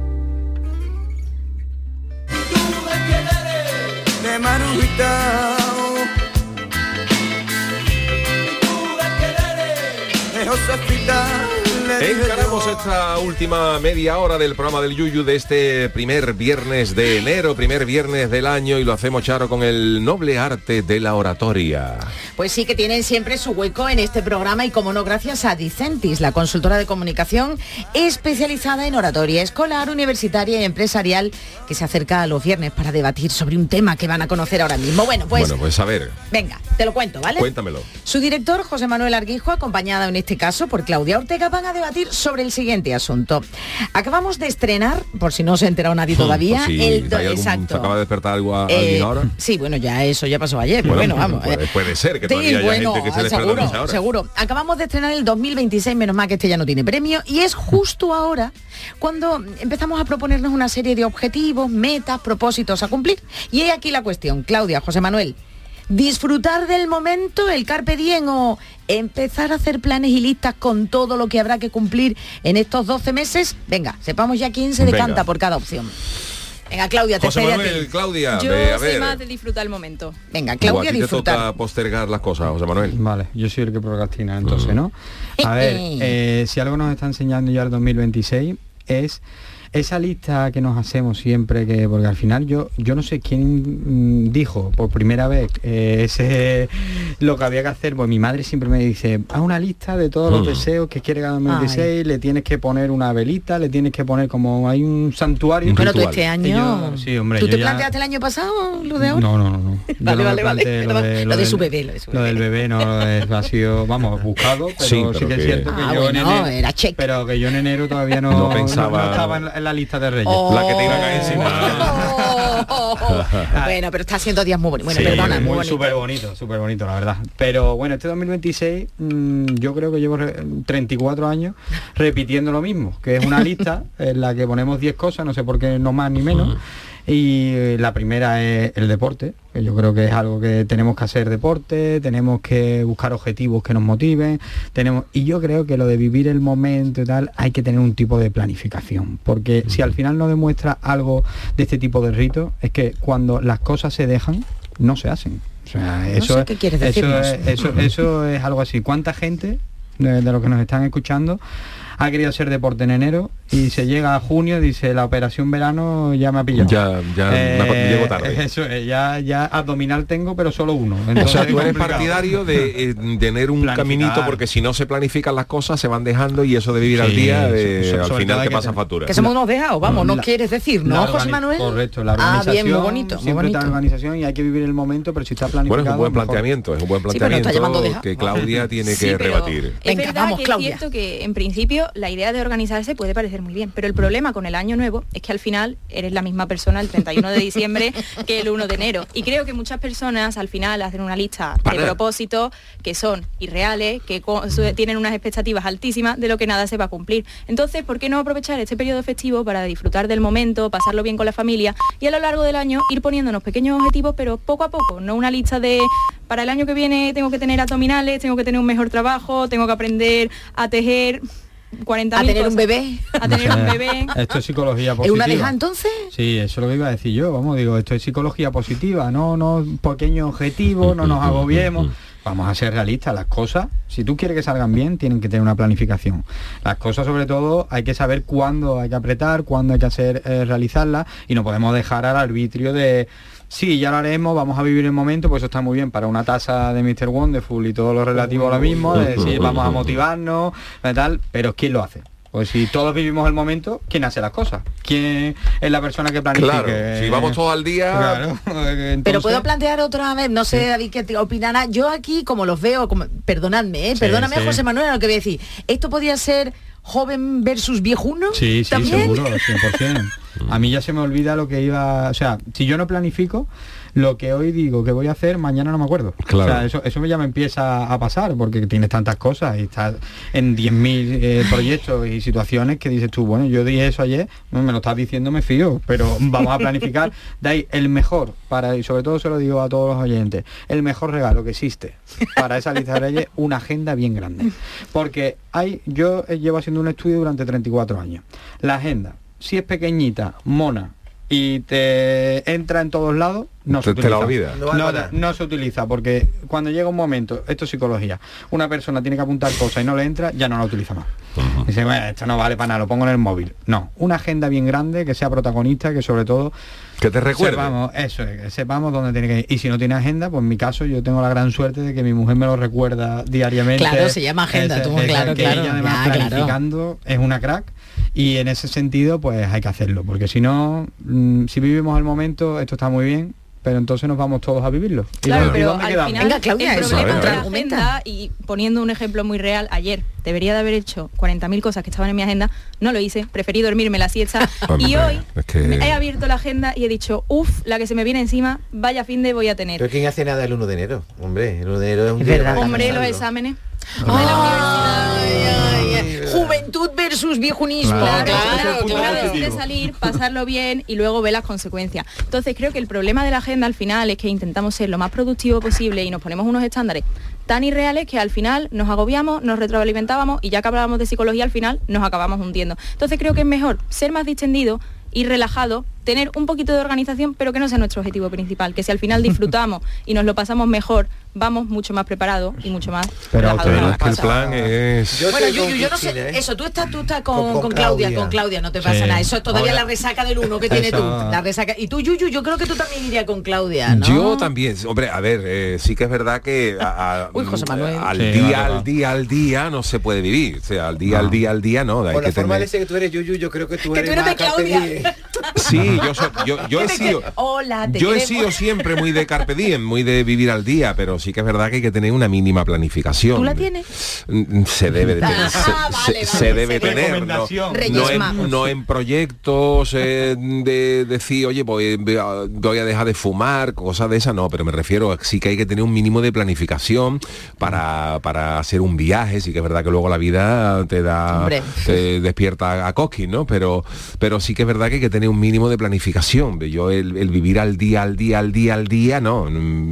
De Marujita, de Josefita. Encaramos esta última media hora del programa del Yuyu de este primer viernes de enero, primer viernes del año, y lo hacemos, Charo, con el noble arte de la oratoria. Pues sí, que tienen siempre su hueco en este programa y, como no, gracias a Dicentis, la consultora de comunicación especializada en oratoria escolar, universitaria y empresarial, que se acerca a los viernes para debatir sobre un tema que van a conocer ahora mismo. Bueno, pues... Bueno, pues a ver. Venga, te lo cuento, ¿vale? Cuéntamelo. Su director, José Manuel Arguijo, acompañada en este caso por Claudia Ortega, van a debatir sobre el siguiente asunto. Acabamos de estrenar, por si no se ha enterado nadie todavía, pues sí, el... Do- algún, exacto. ¿Se acaba de despertar algo a, Eh, alguien ahora? Sí, bueno, ya eso ya pasó ayer, pero bueno, Bueno, vamos. puede, eh. puede ser que Sí, todavía haya bueno, gente que se despierta seguro, ahora. seguro. Acabamos de estrenar el dos mil veintiséis, menos mal que este ya no tiene premio, y es justo ahora cuando empezamos a proponernos una serie de objetivos, metas, propósitos a cumplir. Y he aquí la cuestión, Claudia, José Manuel. ¿Disfrutar del momento, el carpe diem, o empezar a hacer planes y listas con todo lo que habrá que cumplir en estos doce meses? Venga, sepamos ya quién se decanta Venga. por cada opción. Venga, Claudia, te José cedo a Manuel, ti. Claudia, Yo ve, a soy ver. más de disfrutar el momento. Venga, O a Claudia, ti te disfrutar. toca postergar las cosas, José Manuel. Vale, yo soy el que procrastina, entonces, ¿no? A ver, eh, si algo nos está enseñando ya el dos mil veintiséis es esa lista que nos hacemos siempre, que porque al final yo yo no sé quién mmm, dijo por primera vez eh, ese lo que había que hacer, pues mi madre siempre me dice, haz una lista de todos los deseos que quiere cada dos mil dieciséis, le tienes que poner una velita, le tienes que poner como hay un santuario. Pero tú este año... Yo, sí, hombre, ¿Tú te ya... planteaste el año pasado lo de ahora? No, no, no. no. Vale, no vale, vale. Lo de, lo lo de del, su bebé, lo de su bebé. Lo del bebé no es, ha sido, vamos, buscado, pero sí, pero sí que, que es cierto que ah, yo bueno, en enero, era check. pero que yo en enero todavía no, no, pensaba... no, no estaba en la, en la lista de Reyes. Oh, la que te iba a caer encima. Oh, oh, oh. Bueno, pero está haciendo días muy bonitos. Bueno, sí, perdona, muy, muy bonito. súper bonito, súper bonito, la verdad. Pero bueno, este dos mil veintiséis mmm, yo creo que llevo treinta y cuatro años repitiendo lo mismo, que es una lista en la que ponemos diez cosas, no sé por qué no más ni menos. Y la primera es el deporte, que yo creo que es algo que tenemos que hacer deporte, tenemos que buscar objetivos que nos motiven, tenemos y yo creo que lo de vivir el momento y tal, hay que tener un tipo de planificación, porque si al final no demuestra algo de este tipo de ritos, es que cuando las cosas se dejan, no se hacen. O sea, eso, no sé qué quieres decirnos. Eso, es, eso, eso es algo así. ¿Cuánta gente de, de los que nos están escuchando ha querido hacer deporte en enero y se llega a junio, dice la operación verano ya me ha pillado? Ya, ya eh, me llego tarde. Eso es, ya, ya abdominal tengo, pero solo uno. Entonces, o sea, tú eres complicado. partidario de, de tener un Planificar. caminito, porque si no se planifican las cosas, se van dejando y eso de vivir sí, al día, eh, so, so, al final te pasa factura. Que somos unos dejados, vamos, no, la, quieres decir, ¿no, José Manuel? Correcto, la organización. Ah, bien, muy bonito, muy siempre bonito. está la organización y hay que vivir el momento, pero si está planificado... Bueno, es un buen mejor. planteamiento, es un buen planteamiento sí, que Claudia tiene sí, que rebatir. Es Venga, verdad vamos, que Claudia. es cierto que en principio la idea de organizarse puede parecer muy bien, pero el problema con el año nuevo es que al final eres la misma persona el treinta y uno de diciembre que el uno de enero. Y creo que muchas personas al final hacen una lista de Para. propósitos que son irreales, que tienen unas expectativas altísimas de lo que nada se va a cumplir. Entonces, ¿por qué no aprovechar este periodo festivo para disfrutar del momento, pasarlo bien con la familia y a lo largo del año ir poniéndonos pequeños objetivos, pero poco a poco, no una lista de para el año que viene tengo que tener abdominales, tengo que tener un mejor trabajo, tengo que aprender a tejer cuarenta a mil tener cosas. un bebé A tener un bebé. Esto es psicología ¿Es positiva. una deja entonces? Sí, eso es lo que iba a decir yo, vamos, digo, esto es psicología positiva, no, no pequeños objetivos, no nos agobiemos. Vamos a ser realistas, las cosas, si tú quieres que salgan bien, tienen que tener una planificación. Las cosas, sobre todo, hay que saber cuándo hay que apretar, cuándo hay que hacer eh, realizarlas, y no podemos dejar al arbitrio de sí, ya lo haremos, vamos a vivir el momento, pues eso está muy bien para una taza de míster Wonderful y todo lo relativo a lo mismo, de decir, vamos a motivarnos, tal, pero ¿quién lo hace? Pues si todos vivimos el momento, ¿quién hace las cosas? ¿Quién es la persona que planifica? Claro, si vamos todos al día... Claro, entonces... Pero puedo plantear otra vez, no sé, sí. David, qué opinará. Yo aquí, como los veo, como, perdonadme, ¿eh? Sí, perdóname, sí. José Manuel, lo que voy a decir. ¿Esto podría ser joven versus viejuno? Sí, sí, ¿también? seguro, cien por ciento. A mí ya se me olvida lo que iba... O sea, si yo no planifico, lo que hoy digo que voy a hacer, mañana no me acuerdo. Claro. O sea, eso, eso ya me empieza a pasar, porque tienes tantas cosas y estás en diez mil eh, proyectos y situaciones que dices tú, bueno, yo dije eso ayer, no, me lo estás diciendo, me fío, pero vamos a planificar. De ahí, el mejor, para y sobre todo se lo digo a todos los oyentes, el mejor regalo que existe para esa lista de Reyes, una agenda bien grande. Porque hay, yo llevo haciendo un estudio durante treinta y cuatro años. La agenda, si es pequeñita, mona, y te entra en todos lados, no se te, utiliza. te la olvida. No, no, no se utiliza, porque cuando llega un momento, esto es psicología, una persona tiene que apuntar cosas y no le entra, ya no la utiliza más. Uh-huh. Dice, bueno, esto no vale para nada, lo pongo en el móvil. No, una agenda bien grande, que sea protagonista, que sobre todo... Que te recuerde. Sepamos, eso es, que sepamos dónde tiene que ir. Y si no tiene agenda, pues en mi caso yo tengo la gran suerte de que mi mujer me lo recuerda diariamente. Claro, se llama agenda, ese, tú, ese, claro, que claro. ella además Ya, planificando claro. es una crack. Y en ese sentido, pues hay que hacerlo, porque si no, mmm, si vivimos el momento, esto está muy bien, pero entonces nos vamos todos a vivirlo. Claro, ¿Y pero dónde al quedamos? final Venga, Claudia, el eso, problema a ver, de a la ver. agenda, y poniendo un ejemplo muy real, ayer debería de haber hecho cuarenta mil cosas que estaban en mi agenda, no lo hice, preferí dormirme la siesta y hoy es que... me he abierto la agenda y he dicho, uff, la que se me viene encima, vaya fin de voy a tener. Pero ¿quién hace nada el uno de enero? Hombre, el uno de enero es un Es día verdad. para Hombre, los descansarlo. exámenes Ay, de la universidad. ay, ay. Juventud versus viejunismo. Claro, Claro, ese es el claro, punto una vez positivo. de salir, pasarlo bien y luego ver las consecuencias. Entonces creo que el problema de la agenda al final es que intentamos ser lo más productivo posible y nos ponemos unos estándares tan irreales que al final nos agobiamos, nos retroalimentábamos y ya que hablábamos de psicología al final nos acabamos hundiendo. Entonces creo que es mejor ser más distendido, ir relajado tener un poquito de organización, pero que no sea nuestro objetivo principal, que si al final disfrutamos y nos lo pasamos mejor, vamos mucho más preparados y mucho más pero relajados. es que el plan es... Yo bueno, Yuyu, yo no sé, eso, tú estás, tú estás con, con, con Claudia, Claudia, con Claudia, no te pasa sí. nada, eso es todavía Ahora, la resaca del uno que eso... tiene tú, la resaca, y tú, Yuyu, yo creo que tú también irías con Claudia, ¿no? Yo también, hombre, a ver, eh, sí que es verdad que a, a, Uy, José Manuel. al sí, día, va, va. al día, al día no se puede vivir, o sea, al día, no. al día, al día no, hay Por que la forma tener... de ser que tú eres, Yuyu, yo creo que tú que eres tú eres más de Claudia. Sí, yo, soy, yo, yo he sido, Hola, te yo he queremos. sido siempre muy de carpe diem, muy de vivir al día, pero sí que es verdad que hay que tener una mínima planificación. ¿Tú la tienes? Se debe de tener, Ah, se, vale, se, vale, se debe se tener, no, no, en, no en proyectos eh, de decir, oye, voy, voy a dejar de fumar, cosas de esas, no, pero me refiero, sí que hay que tener un mínimo de planificación para, para hacer un viaje, sí que es verdad que luego la vida te da, Hombre. te despierta a cosquis, ¿no? Pero, pero sí que es verdad que hay que tener un mínimo de planificación. Yo el, el vivir al día, al día, al día, al día, no.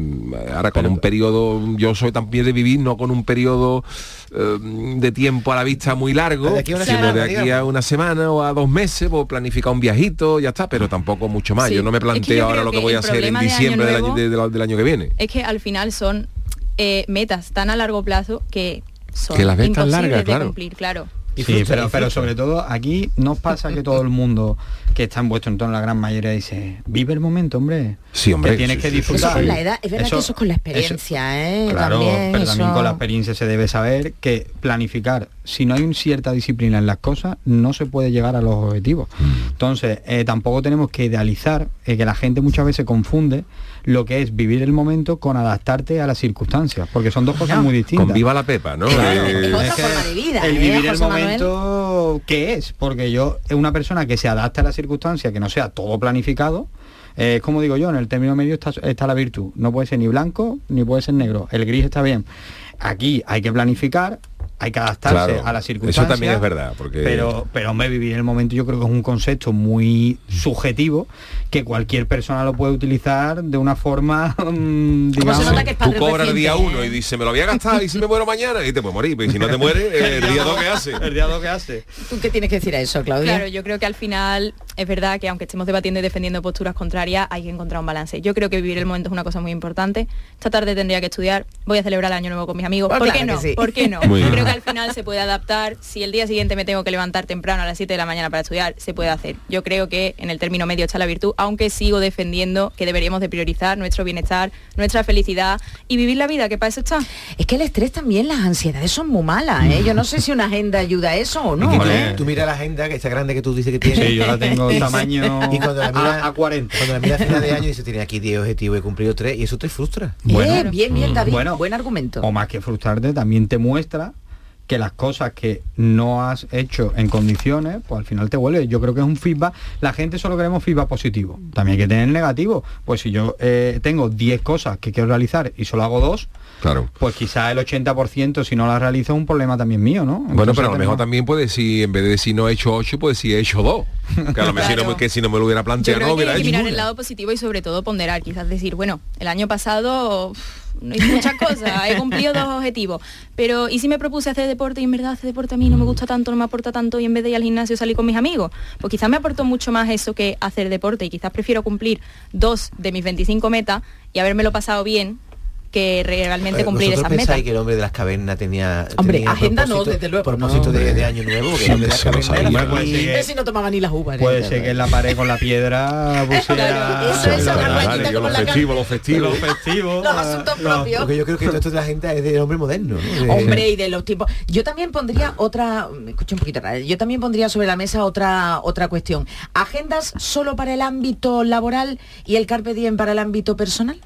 Ahora con pero, un periodo, yo soy también de vivir, no con un periodo eh, de tiempo a la vista muy largo, de aquí a una sino semana, de aquí digamos. a una semana o a dos meses, pues planificar un viajito, ya está, pero tampoco mucho más. Sí. Yo no me planteo es que yo ahora lo que, que voy a hacer en diciembre de del, año, de, de, del año que viene. Es que al final son eh, metas tan a largo plazo que son que las ves tan imposibles largas, de claro. cumplir, claro. Sí, pero, pero sobre todo aquí nos pasa que todo el mundo que está en vuestro entorno, la gran mayoría dice, vive el momento, hombre. Sí, hombre. Que tienes sí, que sí, disfrutar. Eso con la edad, es verdad eso, que eso es con la experiencia, eso, ¿eh? Claro, también, pero eso... también con la experiencia se debe saber que planificar, si no hay una cierta disciplina en las cosas, no se puede llegar a los objetivos. Mm. Entonces, eh, tampoco tenemos que idealizar, eh, que la gente muchas veces confunde lo que es vivir el momento con adaptarte a las circunstancias, porque son dos cosas no, muy distintas. Con viva la pepa, ¿no? Claro, eh, es otra es forma de vida. El ¿eh, vivir José el momento, ¿qué es? Porque yo, es una persona que se adapta a las circunstancias, que no sea todo planificado, eh, es como digo yo, en el término medio está, está la virtud. No puede ser ni blanco, ni puede ser negro. El gris está bien. Aquí hay que planificar, hay que adaptarse claro, a las circunstancias. Eso también es verdad, porque... Pero, pero hombre, vivir el momento yo creo que es un concepto muy subjetivo que cualquier persona lo puede utilizar de una forma, mmm, digamos... Se nota que es tú cobras reciente, el día ¿eh? uno y dices, me lo voy a gastar y si me muero mañana y te puedes morir, pero si no te mueres, eh, el día dos que hace. El día dos que hace. ¿Tú qué tienes que decir a eso, Claudia? Claro, yo creo que al final es verdad que aunque estemos debatiendo y defendiendo posturas contrarias, hay que encontrar un balance. Yo creo que vivir el momento es una cosa muy importante. Esta tarde tendría que estudiar, voy a celebrar el año nuevo con mis amigos. Pues ¿Por claro qué no? Sí. ¿Por qué no? Muy Creo bien. que al final se puede adaptar. Si el día siguiente me tengo que levantar temprano a las siete de la mañana para estudiar, se puede hacer. Yo creo que en el término medio está la virtud, aunque sigo defendiendo que deberíamos de priorizar nuestro bienestar, nuestra felicidad y vivir la vida, que para eso está. Es que el estrés también, las ansiedades son muy malas, ¿eh? Yo no sé si una agenda ayuda a eso o no. ¿eh? ¿eh? Tú mira la agenda, que está grande que tú dices que tienes. Sí, yo la tengo tamaño y cuando la mira, a, a cuarenta. Cuando la mira a final de año dice, tiene aquí diez objetivos, he cumplido tres, y eso te frustra. Bueno, eh, bien, bien, David, bueno, buen argumento. O más que frustrarte, también te muestra que las cosas que no has hecho en condiciones, pues al final te vuelve. Yo creo que es un feedback. La gente solo queremos feedback positivo. También hay que tener negativo. Pues si yo eh, tengo diez cosas que quiero realizar y solo hago dos, claro, pues quizás el ochenta por ciento si no las realizo es un problema también mío, ¿no? Entonces, bueno, pero a lo mejor también puede decir, en vez de decir no he hecho ocho, pues si he hecho dos. Que a lo mejor Claro. si, no, que si no me lo hubiera planteado, no Yo creo hubiera que hay que hecho mirar una. el lado positivo y sobre todo ponderar, quizás decir, bueno, el año pasado uf, no hice muchas cosas, he cumplido dos objetivos, pero ¿y si me propuse hacer deporte y en verdad hacer deporte a mí no me gusta tanto, no me aporta tanto y en vez de ir al gimnasio salí con mis amigos? Pues quizás me aportó mucho más eso que hacer deporte y quizás prefiero cumplir dos de mis veinticinco metas y habérmelo pasado bien que realmente cumplir esas metas. ¿Pensáis que el hombre de las cavernas tenía, hombre, tenía agenda no, propósito, desde luego propósito no, de, de año nuevo? Que el hombre de las cavernas era Bueno, puede ser que- Ese no tomaba ni las uvas. Puede ¿eh? ser que en la pared con la piedra pusiera... Claro, eso es una Vale, rayita yo como los la festivos, los festivos. Los festivos. Los asuntos los- propios. Porque yo creo que todo esto de la gente es del hombre moderno, ¿no? De- Hombre, y de los tipos. Yo también pondría otra, me escucho un poquito raro, yo también pondría sobre la mesa otra otra cuestión. ¿Agendas solo para el ámbito laboral y el carpe diem para el ámbito personal?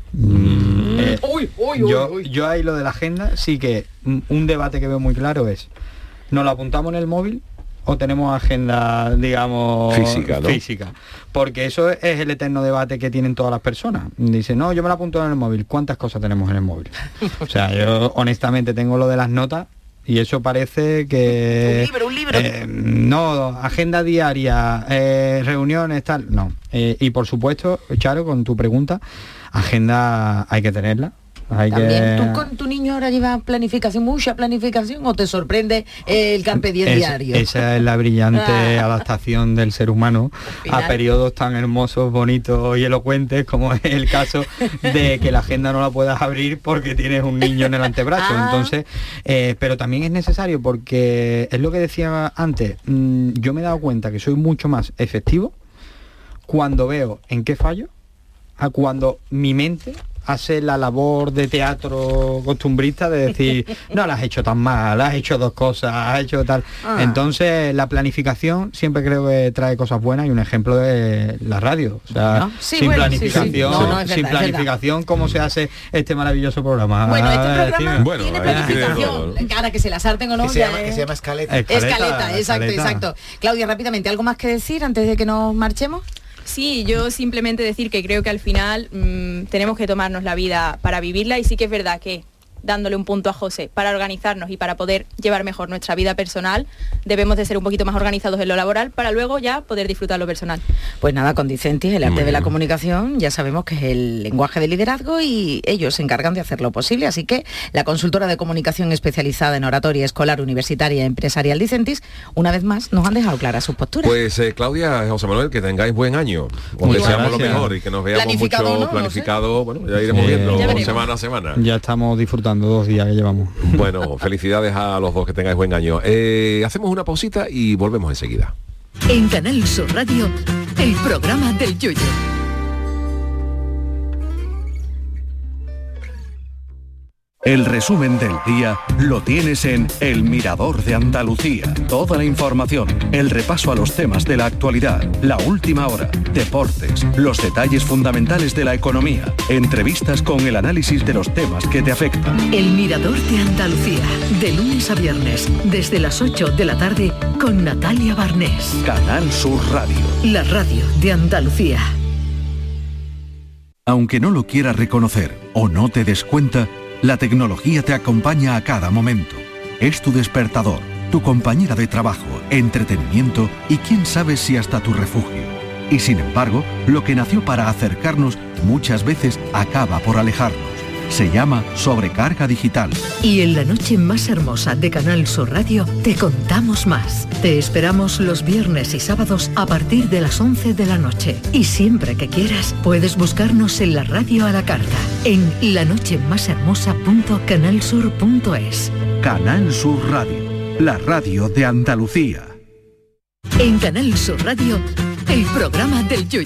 Mm, eh, Uy, uy, uy, yo, uy. yo ahí lo de la agenda sí que un, un debate que veo muy claro es, ¿nos lo apuntamos en el móvil o tenemos agenda, digamos, Física, ¿no? física? Porque eso es el eterno debate que tienen todas las personas. Dice, no, yo me lo apunto en el móvil. ¿Cuántas cosas tenemos en el móvil? O sea, yo honestamente tengo lo de las notas y eso parece que... Un libro, un libro. eh, no, agenda diaria, eh, reuniones, tal, no. Eh, y por supuesto, Charo, con tu pregunta, agenda hay que tenerla, Hay También, que... ¿tú con tu niño ahora llevas planificación, mucha planificación, o te sorprende el carpe diem Es- diario? Esa es la brillante Ah. adaptación del ser humano Final. a periodos tan hermosos, bonitos y elocuentes como es el caso de que la agenda no la puedas abrir porque tienes un niño en el antebrazo. Ah. Entonces, eh, pero también es necesario porque es lo que decía antes, mm, yo me he dado cuenta que soy mucho más efectivo cuando veo en qué fallo a cuando mi mente hace la labor de teatro costumbrista de decir, no la has hecho tan mal, has hecho dos cosas, has hecho tal. Ah. Entonces la planificación siempre creo que trae cosas buenas y un ejemplo de la radio. O sea, Bueno, sí, sin bueno, sí, planificación, sí. No, no, es sin verdad, es planificación, ¿cómo se hace este maravilloso programa? Bueno, este Ah, programa decime. Bueno, tiene ahí planificación. tiene Ahora que se la sarten o no. Que se ya llama, es- que se llama escaleta. Escaleta, Escaleta, exacto, escaleta. exacto. Claudia, rápidamente, ¿algo más que decir antes de que nos marchemos? Sí, yo simplemente decir que creo que al final mmm, tenemos que tomarnos la vida para vivirla y sí que es verdad que, dándole un punto a José, para organizarnos y para poder llevar mejor nuestra vida personal, debemos de ser un poquito más organizados en lo laboral para luego ya poder disfrutar lo personal. Pues nada, con Dicentis, el arte Muy de la bien. comunicación, ya sabemos que es el lenguaje de liderazgo y ellos se encargan de hacer lo posible, así que la consultora de comunicación especializada en oratoria escolar, universitaria y empresarial Dicentis, una vez más nos han dejado claras sus posturas. Pues eh, Claudia, José Manuel, que tengáis buen año. Os Muchas deseamos lo gracias. mejor y que nos veamos Planificado, mucho ¿no? No planificado. Bueno, ya iremos Sí. viendo Ya veremos. semana a semana. Ya estamos disfrutando dos días que llevamos. Bueno, felicidades a los dos, que tengáis buen año. Eh, hacemos una pausita y volvemos enseguida. En Canal Sur Radio, el programa del Yoyo. El resumen del día lo tienes en El Mirador de Andalucía. Toda la información, el repaso a los temas de la actualidad, la última hora, deportes, los detalles fundamentales de la economía, entrevistas con el análisis de los temas que te afectan. El Mirador de Andalucía, de lunes a viernes, desde las ocho de la tarde, con Natalia Barnés. Canal Sur Radio. La radio de Andalucía. Aunque no lo quieras reconocer o no te des cuenta, la tecnología te acompaña a cada momento. Es tu despertador, tu compañera de trabajo, entretenimiento y quién sabe si hasta tu refugio. Y sin embargo, lo que nació para acercarnos muchas veces acaba por alejarnos. Se llama sobrecarga digital. Y en la noche más hermosa de Canal Sur Radio te contamos más. Te esperamos los viernes y sábados a partir de las once de la noche. Y siempre que quieras puedes buscarnos en la radio a la carta, en lanochemashermosa punto canal sur punto es. Canal Sur Radio, la radio de Andalucía. En Canal Sur Radio, el programa del Yoyo.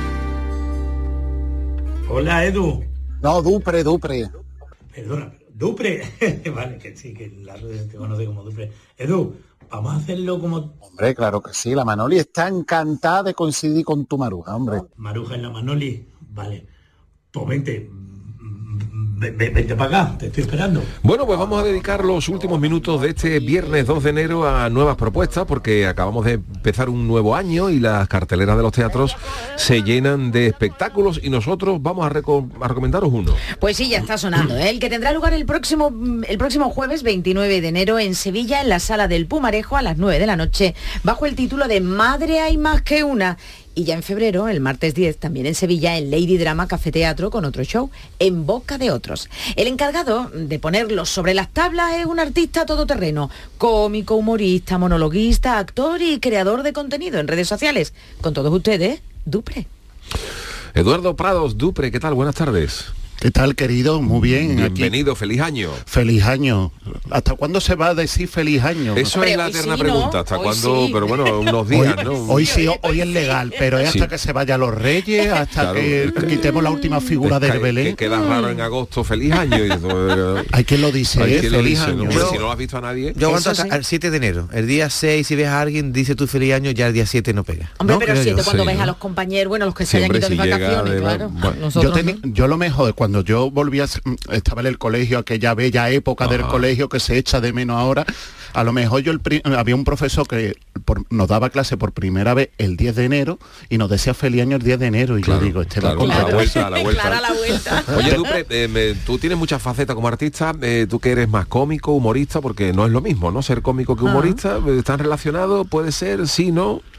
Hola, Edu. No, Dupre, Dupre. Perdona, Dupre. Vale, que sí, que en las redes te conoce como Dupre. Edu, vamos a hacerlo como Hombre, claro que sí. La Manoli está encantada de coincidir con tu Maruja, hombre. Maruja en la Manoli. Vale. Pues vente. Ve- ve- Vente para acá, te estoy esperando. Bueno, pues vamos a dedicar los últimos minutos de este viernes dos de enero a nuevas propuestas, porque acabamos de empezar un nuevo año y las carteleras de los teatros se llenan de espectáculos y nosotros vamos a, reco- a recomendaros uno. Pues sí, ya está sonando, ¿eh? El que tendrá lugar el próximo, el próximo jueves veintinueve de enero en Sevilla, en la Sala del Pumarejo, a las nueve de la noche, bajo el título de Madre hay más que una. Y ya en febrero, el martes diez, también en Sevilla, en Lady Drama Café Teatro, con otro show, En boca de otros. El encargado de ponerlos sobre las tablas es un artista todoterreno, cómico, humorista, monologuista, actor y creador de contenido en redes sociales. Con todos ustedes, Dupre. Eduardo Prados, Dupre, ¿qué tal? Buenas tardes. ¿Qué tal, querido? Muy bien. Bienvenido, aquí. feliz año. Feliz año. ¿Hasta cuándo se va a decir feliz año? Eso Hombre, es la hoy eterna sí, pregunta, ¿no? ¿hasta Hoy cuándo? sí. Pero bueno, unos días, hoy, ¿no? Hoy sí, hoy es legal, pero es hasta Sí. que se vaya los Reyes, hasta Claro. que quitemos la última figura Es del que- Belén. que queda raro en agosto, feliz año. Y eso, eh, Hay quien lo dice, hay ¿eh? quien lo Feliz dice, año. ¿no? Yo- Si no lo has visto a nadie. Yo aguanto Eso hasta sí. el siete de enero. El día seis, si ves a alguien, dice tu feliz año, ya el día siete no pega. Hombre, ¿No? pero Creo siete yo. cuando Sí, ves ¿no? a los compañeros, bueno, los que se Siempre hayan ido de si llega vacaciones, de- claro. bueno. Yo, Nosotros teni- no. yo lo mejor, cuando yo volvía, estaba en el colegio, aquella bella época del Ajá. colegio que se echa de menos ahora, a lo mejor yo el pri- había un profesor que por- nos daba clase por primera vez el diez de enero y nos decía feliz año el diez de enero y Claro, yo digo, este claro, va con a la la vuelta, a la vuelta. Clara la vuelta. Oye, Dupre, eh, me- tú tienes muchas facetas como artista, eh, tú que eres más cómico, humorista, porque no es lo mismo, ¿no? Ser cómico que humorista, eh, ¿están relacionados? ¿Puede ser? Sí, ¿no?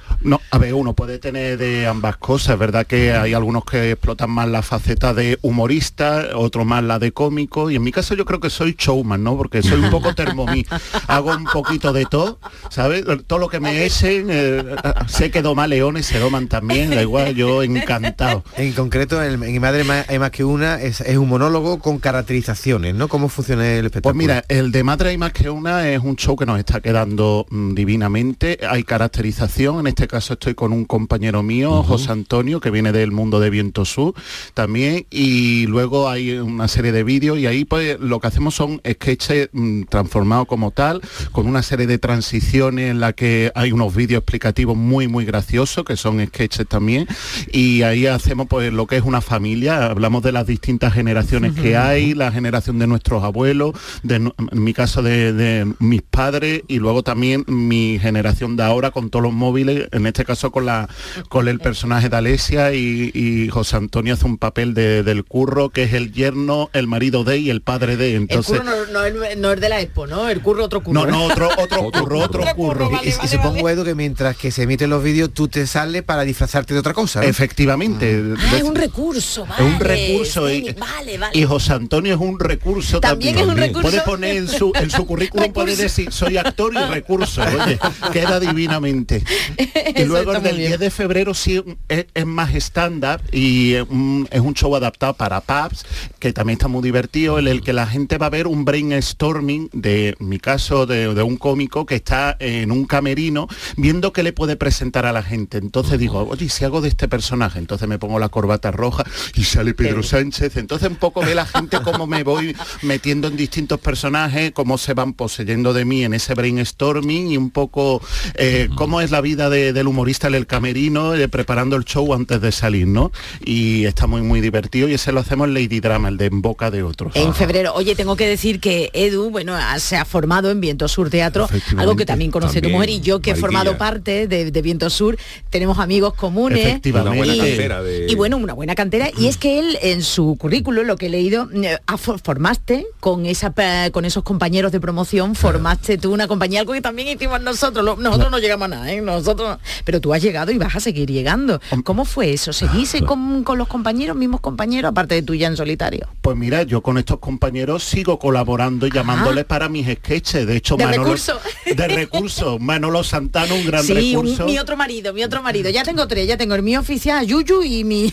No, a ver, uno puede tener de ambas cosas. Es verdad que hay algunos que explotan más la faceta de humorista, otros más la de cómico, y en mi caso yo creo que soy showman, ¿no? Porque soy un poco termomí. Hago un poquito de todo, ¿sabes? Todo lo que me echen, eh, sé que doma leones, se doman también, da igual, yo encantado. En concreto, en, en Mi Madre Hay Más Que Una es, es un monólogo con caracterizaciones, ¿no? ¿Cómo funciona el espectáculo? Pues mira, el de Madre Hay Más Que Una es un show que nos está quedando mmm, divinamente. Hay caracterización, en este caso estoy con un compañero mío, uh-huh. José Antonio, que viene del mundo de Viento Sur también, y luego hay una serie de vídeos y ahí pues lo que hacemos son sketches mmm, transformados como tal, con una serie de transiciones en la que hay unos vídeos explicativos muy muy graciosos, que son sketches también, y ahí hacemos pues lo que es una familia, hablamos de las distintas generaciones uh-huh. que hay, la generación de nuestros abuelos, de, en mi caso de, de mis padres, y luego también mi generación de ahora con todos los móviles, en este caso con la con el personaje de Alesia, y, y José Antonio hace un papel de, del Curro, que es el yerno, el marido de y el padre de. Entonces, el Curro no, no, es, no es de la Expo, ¿no? El Curro otro Curro. No, no, otro, otro Curro, otro Curro. Vale, y, vale, y supongo, vale. Edu, que mientras que se emiten los vídeos, tú te sales para disfrazarte de otra cosa, ¿no? Efectivamente. Ah, es un recurso, vale. Es un recurso. Sí, y, vale, vale. Y José Antonio es un recurso también. También es un recurso. Puede poner en su, en su currículum, puede decir, soy actor y recurso. Oye, queda divinamente. Y luego el del diez de febrero sí es, es más stand-up y es un, es un show adaptado para pubs, que también está muy divertido, en el que la gente va a ver un brainstorming, de en mi caso, de, de un cómico que está en un camerino viendo qué le puede presentar a la gente. Entonces digo, oye, si hago de este personaje, entonces me pongo la corbata roja y sale Pedro Sánchez. Entonces un poco ve la gente cómo me voy metiendo en distintos personajes, cómo se van poseyendo de mí en ese brainstorming, y un poco eh, cómo es la vida de, del humorista en el camerino, eh, preparando el show antes de salir, ¿no? Y está muy muy divertido, y ese lo hacemos en Lady Drama, el de En Boca de Otros. En febrero. Oye, tengo que decir que Edu, bueno, se ha formado en Viento Sur Teatro, algo que también conoce también, tu mujer, y yo que he formado parte de, de Viento Sur, tenemos amigos comunes. Efectivamente. Una buena y, cantera de... y bueno, una buena cantera, y es que él en su currículum, lo que he leído, eh, formaste con esa con esos compañeros de promoción, formaste tú una compañía, algo que también hicimos nosotros, lo, nosotros no llegamos a nada, ¿eh? Nosotros, pero tú has llegado y vas a seguir llegando. ¿Cómo fue eso? ¿Seguís con, con los compañeros, mismos compañeros, aparte de tú ya en solitario? Pues mira, yo con estos compañeros sigo colaborando y llamándoles ah. para mis sketches. De hecho, de Manolo, recurso. De recurso. Manolo Santana, un gran sí, recurso. Un, mi otro marido, mi otro marido. Ya tengo tres, ya tengo el mío oficial, Yuyu, y mi...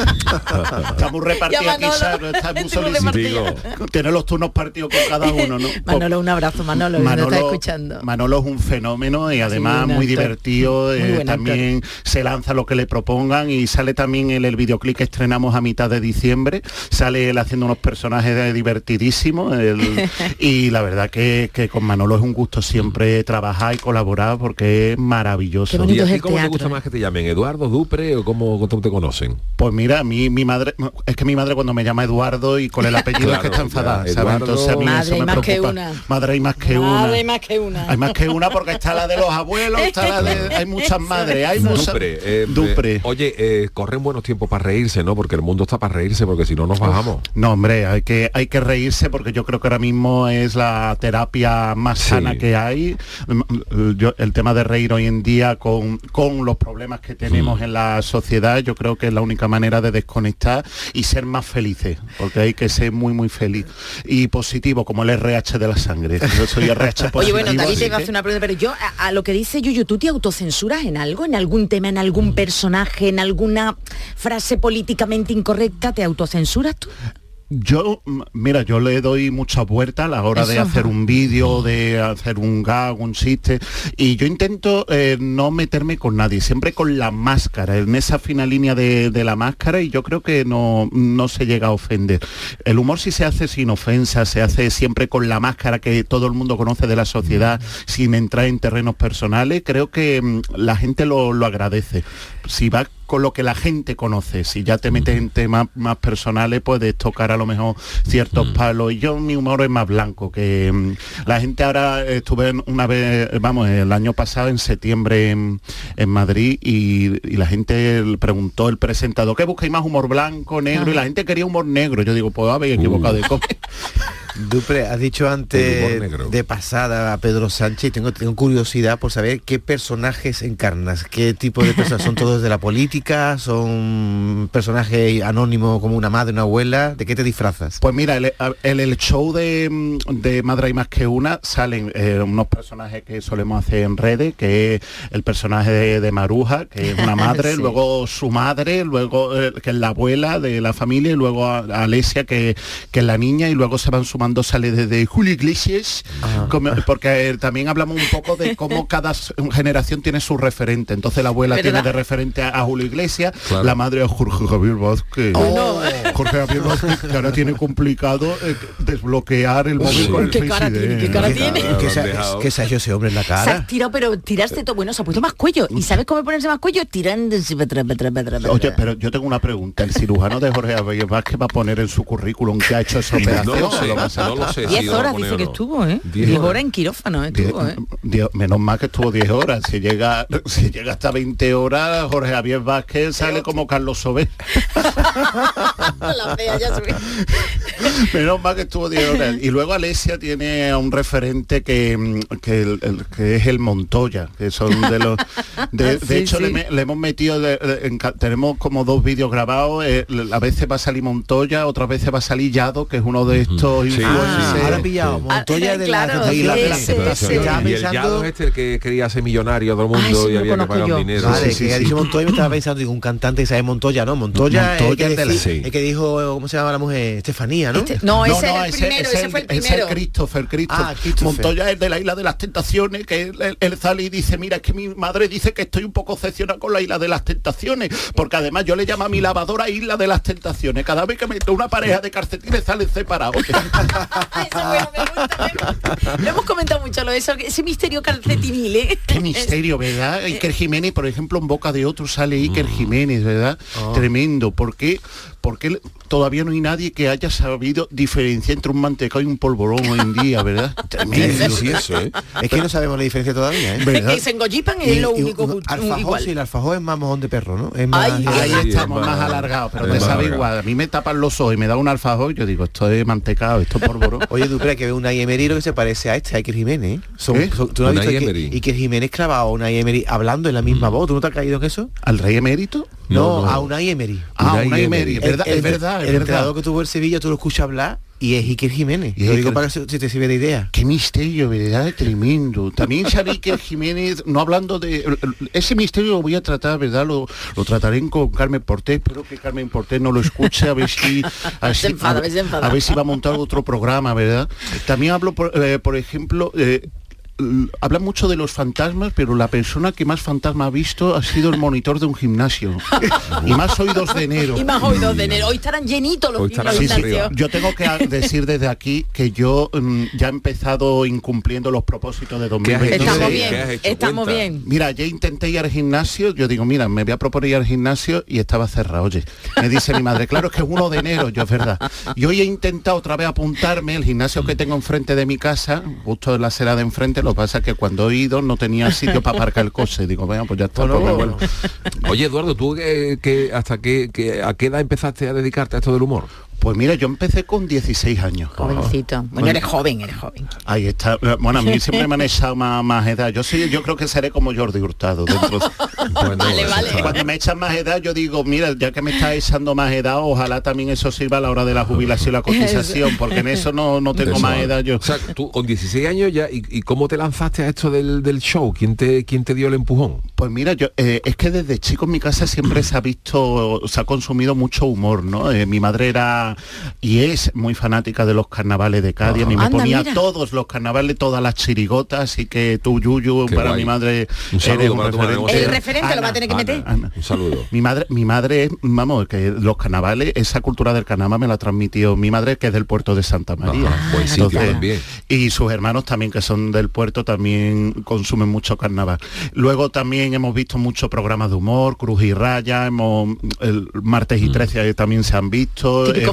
Estamos repartidos aquí, ¿sabes? Está muy solicitado. Tiene los turnos partidos con cada uno, ¿no? Manolo, un abrazo, Manolo, Manolo, que me está escuchando. Manolo es un fenómeno y además sí, muy actor. divertido. Muy eh, también actor. Se lanza lo que le propongan, y sale también en el videoclip que estrenamos a mitad de diciembre. Sale él haciendo unos personajes divertidísimos. El, y la verdad que, que con Manolo es un gusto siempre trabajar y colaborar, porque es maravilloso. ¿Y a ti cómo te gusta más que te llamen? ¿Eduardo, Dupre, o cómo, cómo te conocen? Pues mira, mi, mi madre, es que mi madre cuando me llama Eduardo y con el apellido claro, es que está enfadada, ¿sabes? Eduardo, entonces a mí madre eso me más preocupa. Que una. Madre hay más que una. Madre hay más que una. Hay más que una porque está la de los abuelos, está la de, hay muchas madres, hay muchas. Dupre, eh, Dupre. Eh, oye, eh, corren buenos tiempos para reírse, ¿no? Porque el mundo está para reírse, porque si no nos bajamos. No, hombre, hay que hay que reírse, porque yo creo que ahora mismo es la terapia más sí. sana que hay. Yo, el tema de reír hoy en día con, con los problemas que tenemos mm. en la sociedad, yo creo que es la única manera de desconectar y ser más felices, porque hay que ser muy muy feliz y positivo, como el R H de la sangre. Yo soy R H positivo. Oye, bueno, David te iba a hacer una pregunta, pero yo a, a lo que dice Yuyu, ¿tú te autocensuras en algo, en algún tema, en algún personaje, en alguna frase políticamente incorrecta? ¿Te autocensuras tú? Yo, mira, yo le doy mucha vuelta a la hora Eso, de hacer un vídeo, de hacer un gag, un chiste, y yo intento eh, no meterme con nadie, siempre con la máscara, en esa fina línea de, de la máscara, y yo creo que no, no se llega a ofender. El humor sí se hace sin ofensa, se hace siempre con la máscara que todo el mundo conoce de la sociedad, sin entrar en terrenos personales. Creo que mm, la gente lo, lo agradece. Si va con lo que la gente conoce, si ya te metes en temas más personales, puedes tocar a lo mejor ciertos palos, y yo mi humor es más blanco, que um, la gente ahora, estuve una vez, vamos, el año pasado en septiembre en, en Madrid, y, y la gente preguntó, el presentador, ¿qué buscáis más, humor blanco, negro? Ah. Y la gente quería humor negro. Yo digo, pues habéis equivocado uh. de cómo. Dupre, has dicho antes de pasada a Pedro Sánchez, tengo, tengo curiosidad por saber qué personajes encarnas, qué tipo de personas, ¿son todos de la política? ¿Son personajes anónimos como una madre, una abuela? ¿De qué te disfrazas? Pues mira, el, el, el show de, de Madre hay más que una, salen eh, unos personajes que solemos hacer en redes, que es el personaje de, de Maruja, que es una madre, sí. Luego su madre, luego eh, que es la abuela de la familia, y luego a, a Alesia, que, que es la niña, y luego se van sumando, sale desde Julio Iglesias, como, porque eh, también hablamos un poco de cómo cada generación tiene su referente. Entonces la abuela ¿verdad? Tiene de referente a, a Julio Iglesias, claro. La madre a Jorge Javier Vázquez. Oh, no. Jorge Javier Vázquez, que ahora tiene complicado eh, desbloquear el móvil con el ¿Qué cara tiene? ¿Qué cara tiene? ¿Qué se, ¿Qué se ha hecho ese hombre en la cara? Se ha tirado, pero tiraste todo. Bueno, se ha puesto más cuello. ¿Y sabes cómo ponerse más cuello? Tirando. Oye, pero yo tengo una pregunta. ¿El cirujano de Jorge Javier Vázquez va a poner en su currículum que ha hecho esa operación? No lo sé, no lo sé. diez horas dice que estuvo, ¿eh? diez horas en quirófano estuvo, ¿eh? Diez, menos mal que estuvo diez horas. Si llega si llega hasta veinte horas, Jorge Javier Vázquez sale como Carlos Sobé. La fea ya subí. Menos mal que estuvo diez horas. Y luego Alesia tiene a un referente que, que, el, el, que es el Montoya, que son de los... De, de sí, hecho, sí. le, le hemos metido... De, de, en, tenemos como dos vídeos grabados. Eh, a veces va a salir Montoya, otras veces va a salir Yado, que es uno de estos sí, influencers. Ah, ahora pillado. Montoya ah, de claro, la... sí, la, de la sí, sí. Y el Yado es este el que quería ser millonario a todo el mundo. Ay, sí, y había que pagar un dinero. Vale, sí, sí, que ha dicho Montoya, me estaba pensando, digo, un cantante que sabe Montoya, ¿no? Montoya, Montoya es el, que sí. el que dijo, ¿cómo se llama la mujer? Estefanía, ¿no? Este, no, ese no, no, es el primero, ese, ese fue el primero. Es el Christopher, Christopher. Ah, Christopher. Montoya es de la Isla de las Tentaciones, que él, él sale y dice, mira, es que mi madre dice que estoy un poco obsesionada con la Isla de las Tentaciones, porque además yo le llamo a mi lavadora Isla de las Tentaciones. Cada vez que meto una pareja de calcetines salen separados. Eso, bueno, me gusta, me gusta. Lo hemos comentado mucho, lo de eso, ese misterio calcetinil, ¿eh? Qué misterio, ¿verdad? Iker Jiménez, por ejemplo, en boca de otro sale Iker Jiménez, ¿verdad? Oh. Tremendo. ¿Por qué? Porque todavía no hay nadie que haya sabido diferenciar entre un mantecado y un polvorón hoy en día, ¿verdad? Tremendo. Sí, eso, ¿eh? Es que no sabemos la diferencia todavía, ¿eh? ¿verdad? Que se engollipan es lo único un, un alfajor, igual. Sí, el alfajor es más mojón de perro, ¿no? Es más, Ay, ahí sí, estamos más, más alargados, pero te sabe igual. A mí me tapan los ojos y me da un alfajor, yo digo, esto es mantecado, esto es polvorón. Oye, tú crees que ve un Emery que se parece a este, a Iker Jiménez, ¿eh? Son, son, ¿tú no has visto que Iker Jiménez clavado a una Emery hablando en la misma mm. voz? ¿Tú no te has caído en eso? ¿Al rey emérito? No, no, a Unai Emery. Ah, a Unai Emery, es verdad, es verdad. El entrenador que tuvo el Sevilla, tú lo escuchas hablar y es Iker Jiménez. Y lo digo para que se te sirve de idea. Qué misterio, ¿verdad? Tremendo. También sabe Iker Jiménez, no hablando de... Ese misterio lo voy a tratar, ¿verdad? Lo, lo trataré con Carmen Portés. Espero que Carmen Portés no lo escuche, a ver si... A, si, enfada, a, a ver si va a montar otro programa, ¿verdad? También hablo, por, eh, por ejemplo... Eh, habla mucho de los fantasmas, pero la persona que más fantasma ha visto ha sido el monitor de un gimnasio. Y más hoy dos de enero. Y más hoy dos de enero. Hoy estarán llenitos los gimnasios. Sí, sí. Yo tengo que decir desde aquí que yo um, ya he empezado incumpliendo los propósitos de dos mil veinte. Estamos bien, estamos cuenta? bien. Mira, ya intenté ir al gimnasio, yo digo, mira, me voy a proponer ir al gimnasio y estaba cerrado. Oye, me dice mi madre, claro, es que es uno de enero, yo es verdad. Y hoy he intentado otra vez apuntarme, el gimnasio que tengo enfrente de mi casa, justo en la acera de enfrente. Lo que pasa es que cuando he ido no tenía sitio para aparcar el coche. Digo, venga, pues ya está. Bueno, bueno. Bueno. Oye, Eduardo, ¿tú que, que hasta qué, que, a qué edad empezaste a dedicarte a esto del humor? Pues mira, yo empecé con dieciséis años. Jovencito. Bueno, bueno, eres joven, eres joven. Ahí está. Bueno, a mí siempre me han echado más, más edad. Yo sí, yo creo que seré como Jordi Hurtado. Dentro... Bueno, vale, vale. Cuando me echan más edad, yo digo, mira, ya que me estás echando más edad, ojalá también eso sirva a la hora de la jubilación y la cotización, porque en eso no, no tengo eso, más edad yo. O sea, tú con dieciséis años ya, ¿y, y cómo te lanzaste a esto del, del show? ¿Quién te, quién te dio el empujón? Pues mira, yo eh, es que desde chico en mi casa siempre se ha visto, se ha consumido mucho humor, ¿no? Eh, mi madre era y es muy fanática de los carnavales de Cádiz. Oh, y me anda, ponía mira. todos los carnavales, todas las chirigotas, así que tú, Yuyu, Qué para guay. mi madre un saludo un para referente. El referente Ana, lo va a tener que Ana, meter. Ana. Un saludo. Mi madre, mi madre, vamos, que los carnavales, esa cultura del carnaval me la transmitió mi madre, que es del puerto de Santa María. Ajá, buen sitio también. Y sus hermanos también, que son del puerto, también consumen mucho carnaval. Luego también hemos visto muchos programas de humor, Cruz y Raya, hemos el martes y trece mm. también se han visto. Típico hemos,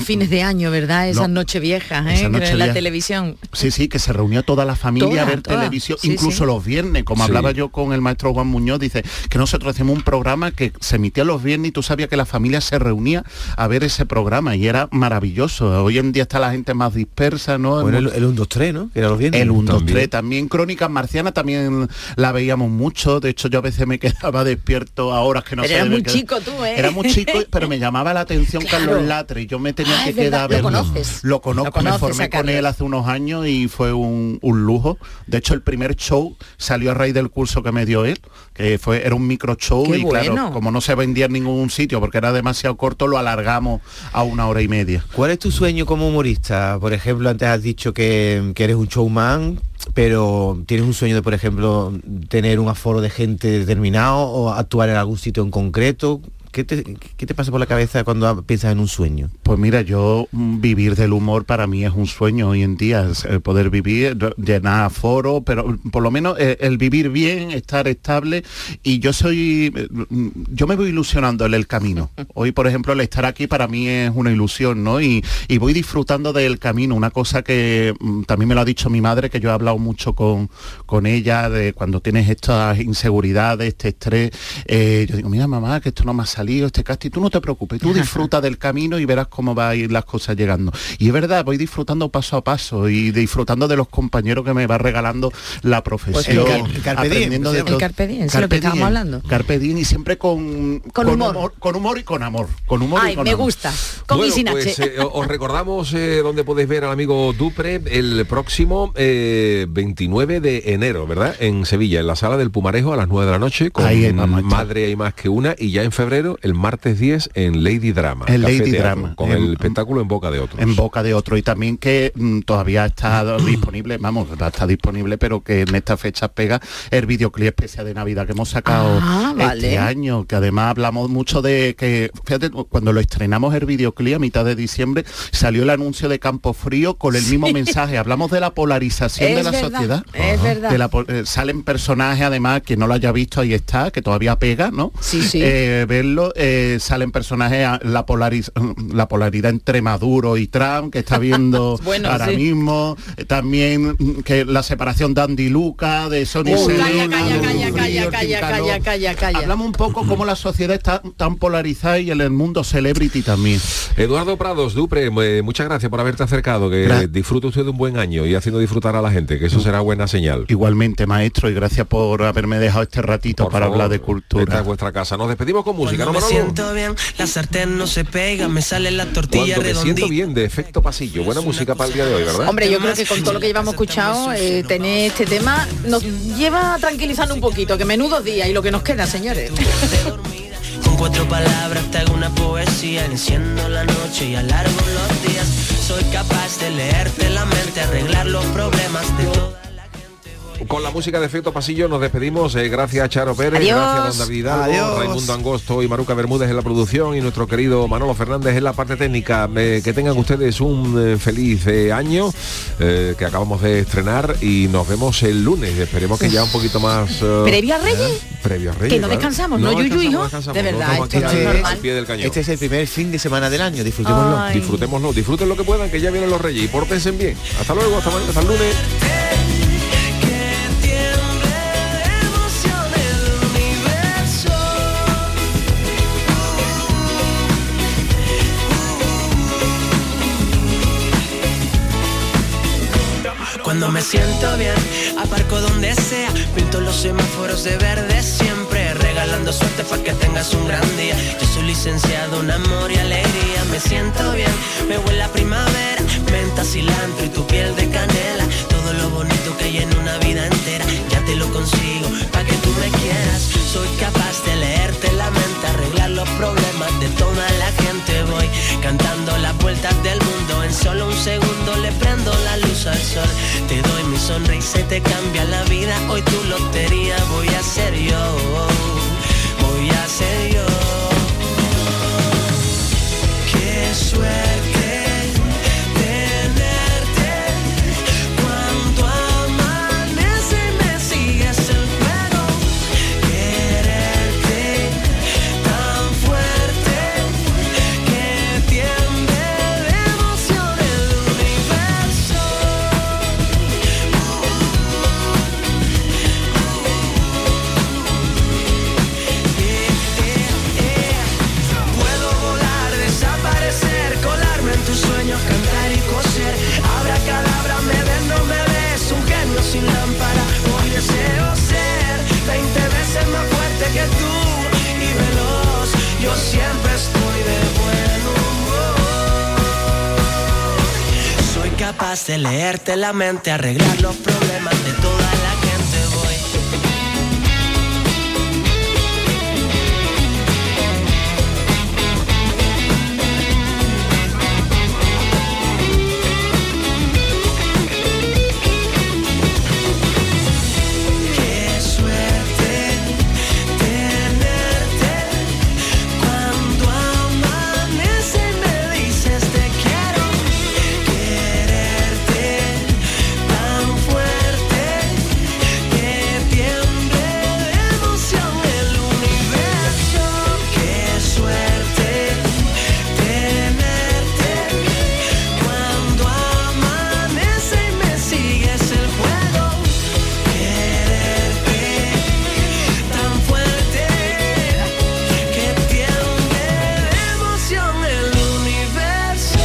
fines de año, ¿verdad? Esas No. noches viejas, ¿eh? Esas noches en la viejas. televisión. Sí, sí, que se reunía toda la familia Toda, a ver toda. televisión, Sí, incluso sí. los viernes, como Sí. hablaba yo con el maestro Juan Muñoz, dice que nosotros hacemos un programa que se emitía los viernes y tú sabías que la familia se reunía a ver ese programa y era maravilloso. Hoy en día está la gente más dispersa, ¿no? Bueno, Hemos- el, el uno dos tres, ¿no? Que era los viernes. El uno dos También. tres también. Crónicas Marcianas también la veíamos mucho. De hecho, yo a veces me quedaba despierto a horas que no Pero sé eras de muy qué- chico tú, ¿eh? Era muy chico, pero me llamaba la atención Claro. Carlos Latre y yo me tenía Ah, que es quedar verdad, a verlo. lo conoces. Lo conozco, Lo conoces me formé a con Carlos. él hace unos años y fue un, un lujo. De hecho, el primer show salió a raíz del curso que me dio él, que fue era un micro show Qué y claro, bueno. como no se vendía en ningún sitio porque era demasiado corto, lo alargamos a una hora y media. ¿Cuál es tu sueño como humorista? Por ejemplo, antes has dicho que, que eres un showman, pero ¿tienes un sueño de, por ejemplo, tener un aforo de gente determinado o actuar en algún sitio en concreto? ¿Qué te, qué te pasa por la cabeza cuando piensas en un sueño? Pues mira, yo mm, vivir del humor para mí es un sueño hoy en día, es, eh, poder vivir, r- llenar aforo, pero mm, por lo menos eh, el vivir bien, estar estable y yo soy, eh, mm, yo me voy ilusionando en el camino. Hoy, por ejemplo, el estar aquí para mí es una ilusión, ¿no? Y, y voy disfrutando del camino, una cosa que mm, también me lo ha dicho mi madre, que yo he hablado mucho con, con ella, de cuando tienes estas inseguridades, este estrés, eh, yo digo, mira mamá, que esto no me ha salido, este casting, tú no te preocupes, tú disfruta del camino y verás cómo va a ir las cosas llegando. Y es verdad, voy disfrutando paso a paso y disfrutando de los compañeros que me va regalando la profesión, Pues el car- aprendiendo de el todo. Carpe Diem, sí, lo que estábamos hablando. Carpe Diem y siempre con, Con humor. Con humor y con amor. Con humor y Ay, con me amor. gusta. Con Bueno, y sin pues H. eh, os recordamos eh, dónde podéis ver al amigo Dupre el próximo eh, veintinueve de enero, ¿verdad? En Sevilla, en la Sala del Pumarejo a las nueve de la noche con Ahí vamos a estar. Madre Hay Más Que Una, y ya en febrero, el martes diez, en Lady Drama. En Café Lady Teatro, Drama. con En- el espectáculo En Boca de Otros. En boca de otro y también que mm, todavía está disponible, vamos, no está disponible, pero que en estas fechas pega el videoclip especial de Navidad que hemos sacado Ah, este vale. año, que además hablamos mucho de que, fíjate, cuando lo estrenamos el videoclip a mitad de diciembre, salió el anuncio de Campo Frío con el mismo mensaje, hablamos de la polarización Es de la verdad, sociedad. es verdad. De la po- eh, salen personajes, además, que no lo haya visto, ahí está, que todavía pega, ¿no? Sí, sí. Eh, verlo, eh, salen personajes, a- la, polariz- la polaridad entre Maduro y Trump, que está viendo Bueno, ahora sí. mismo, eh, también mm, que la separación de Andy Luca, de Sony Oh, Selena, calla, calla, de calla, Frío, calla, Tim calla, Calor. calla, calla, calla. Hablamos un poco cómo la sociedad está tan polarizada y en el mundo celebrity también. Eduardo Prados, Dupre, eh, muchas gracias por haberte acercado, que Gra- disfrute usted de un buen año y haciendo disfrutar a la gente, que eso será buena señal. Igualmente, maestro, y gracias por haberme dejado este ratito Por para favor, hablar de esta cultura. es vuestra casa. Nos despedimos con música, ¿no, Cuando me Manolo? siento bien, la sartén no se pega, me sale la tortilla Cuando me siento redondita. bien, de Efecto Pasillo. Buena música para el día de hoy, ¿verdad? Hombre, yo creo que con todo lo que llevamos escuchado, eh, tener este tema nos lleva tranquilizando un poquito, que menudos días y lo que nos queda, señores. Con cuatro palabras te hago una poesía, enciendo la noche y alargo los días. Soy capaz de leerte la mente, arreglar los problemas de toda. Con la música de Efecto Pasillo nos despedimos. eh, gracias a Charo Pérez, Adiós. gracias a Don David Hidalgo, Adiós. Raimundo Angosto y Maruca Bermúdez en la producción y nuestro querido Manolo Fernández en la parte técnica. Eh, que tengan ustedes un eh, feliz eh, año eh, que acabamos de estrenar y nos vemos el lunes. Esperemos que ya un poquito más... eh, ¿Previo a Reyes? Previo a Reyes. Que no claro. descansamos, ¿no, Yuyu, hijo? descansamos, De no verdad, estamos esto aquí no es al- normal. al pie del cañón. Este es el primer fin de semana del año, disfrutémoslo. Ay. Disfrutémoslo, disfruten lo que puedan, que ya vienen los Reyes y pórtense bien. Hasta luego, hasta, mañana, hasta el lunes. Cuando me siento bien, aparco donde sea, pinto los semáforos de verde siempre, regalando suerte para que tengas un gran día. Yo soy licenciado en amor y alegría, me siento bien, me huele a primavera, menta, cilantro y tu piel de canela, todo lo bonito que hay en una vida entera, ya te lo consigo, para que tú me quieras. Soy capaz de leerte la mente, arreglar los problemas de toda la gente, voy cantando las vueltas del mundo, en solo un segundo le prendo la luz al sol. Te doy mi sonrisa y te cambia la vida. Hoy tu lotería voy a ser yo. Voy a ser yo. Qué suerte tenerte. Cuando amanece me sigues el juego. Quererte tan fuerte que tiembla de capaz de leerte la mente, arreglar los problemas de toda la gente. Voy. Qué suerte tenerte cuando amanece y me dices te quiero. Quererte tan fuerte que tiemble de emoción el universo. Qué suerte tenerte cuando amanece y me sigues el juego. Quererte tan fuerte que tiemble de emoción el universo.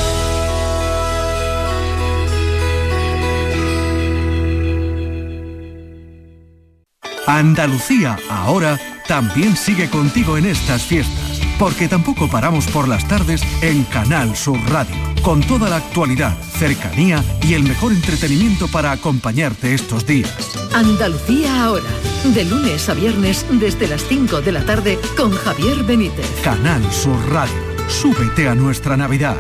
Andalucía ahora también sigue contigo en estas fiestas, porque tampoco paramos por las tardes en Canal Sur Radio, con toda la actualidad, cercanía y el mejor entretenimiento para acompañarte estos días. Andalucía ahora, de lunes a viernes desde las cinco de la tarde con Javier Benítez. Canal Sur Radio, súbete a nuestra Navidad.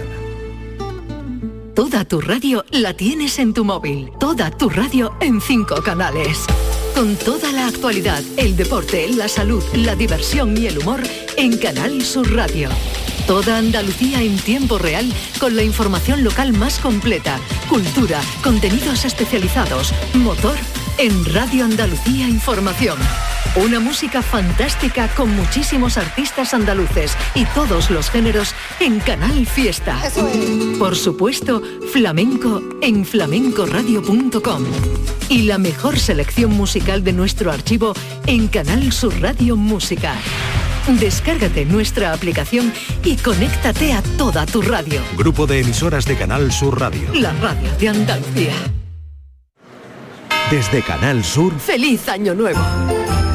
Toda tu radio la tienes en tu móvil. Toda tu radio en cinco canales. Con toda la actualidad, el deporte, la salud, la diversión y el humor en Canal Sur Radio. Toda Andalucía en tiempo real con la información local más completa, cultura, contenidos especializados, motor en Radio Andalucía Información. Una música fantástica con muchísimos artistas andaluces y todos los géneros en Canal Fiesta. Por supuesto, flamenco en flamenco radio punto com. Y la mejor selección musical de nuestro archivo en Canal Sur Radio Música. Descárgate nuestra aplicación y conéctate a toda tu radio. Grupo de emisoras de Canal Sur Radio. La radio de Andalucía. Desde Canal Sur. ¡Feliz Año Nuevo!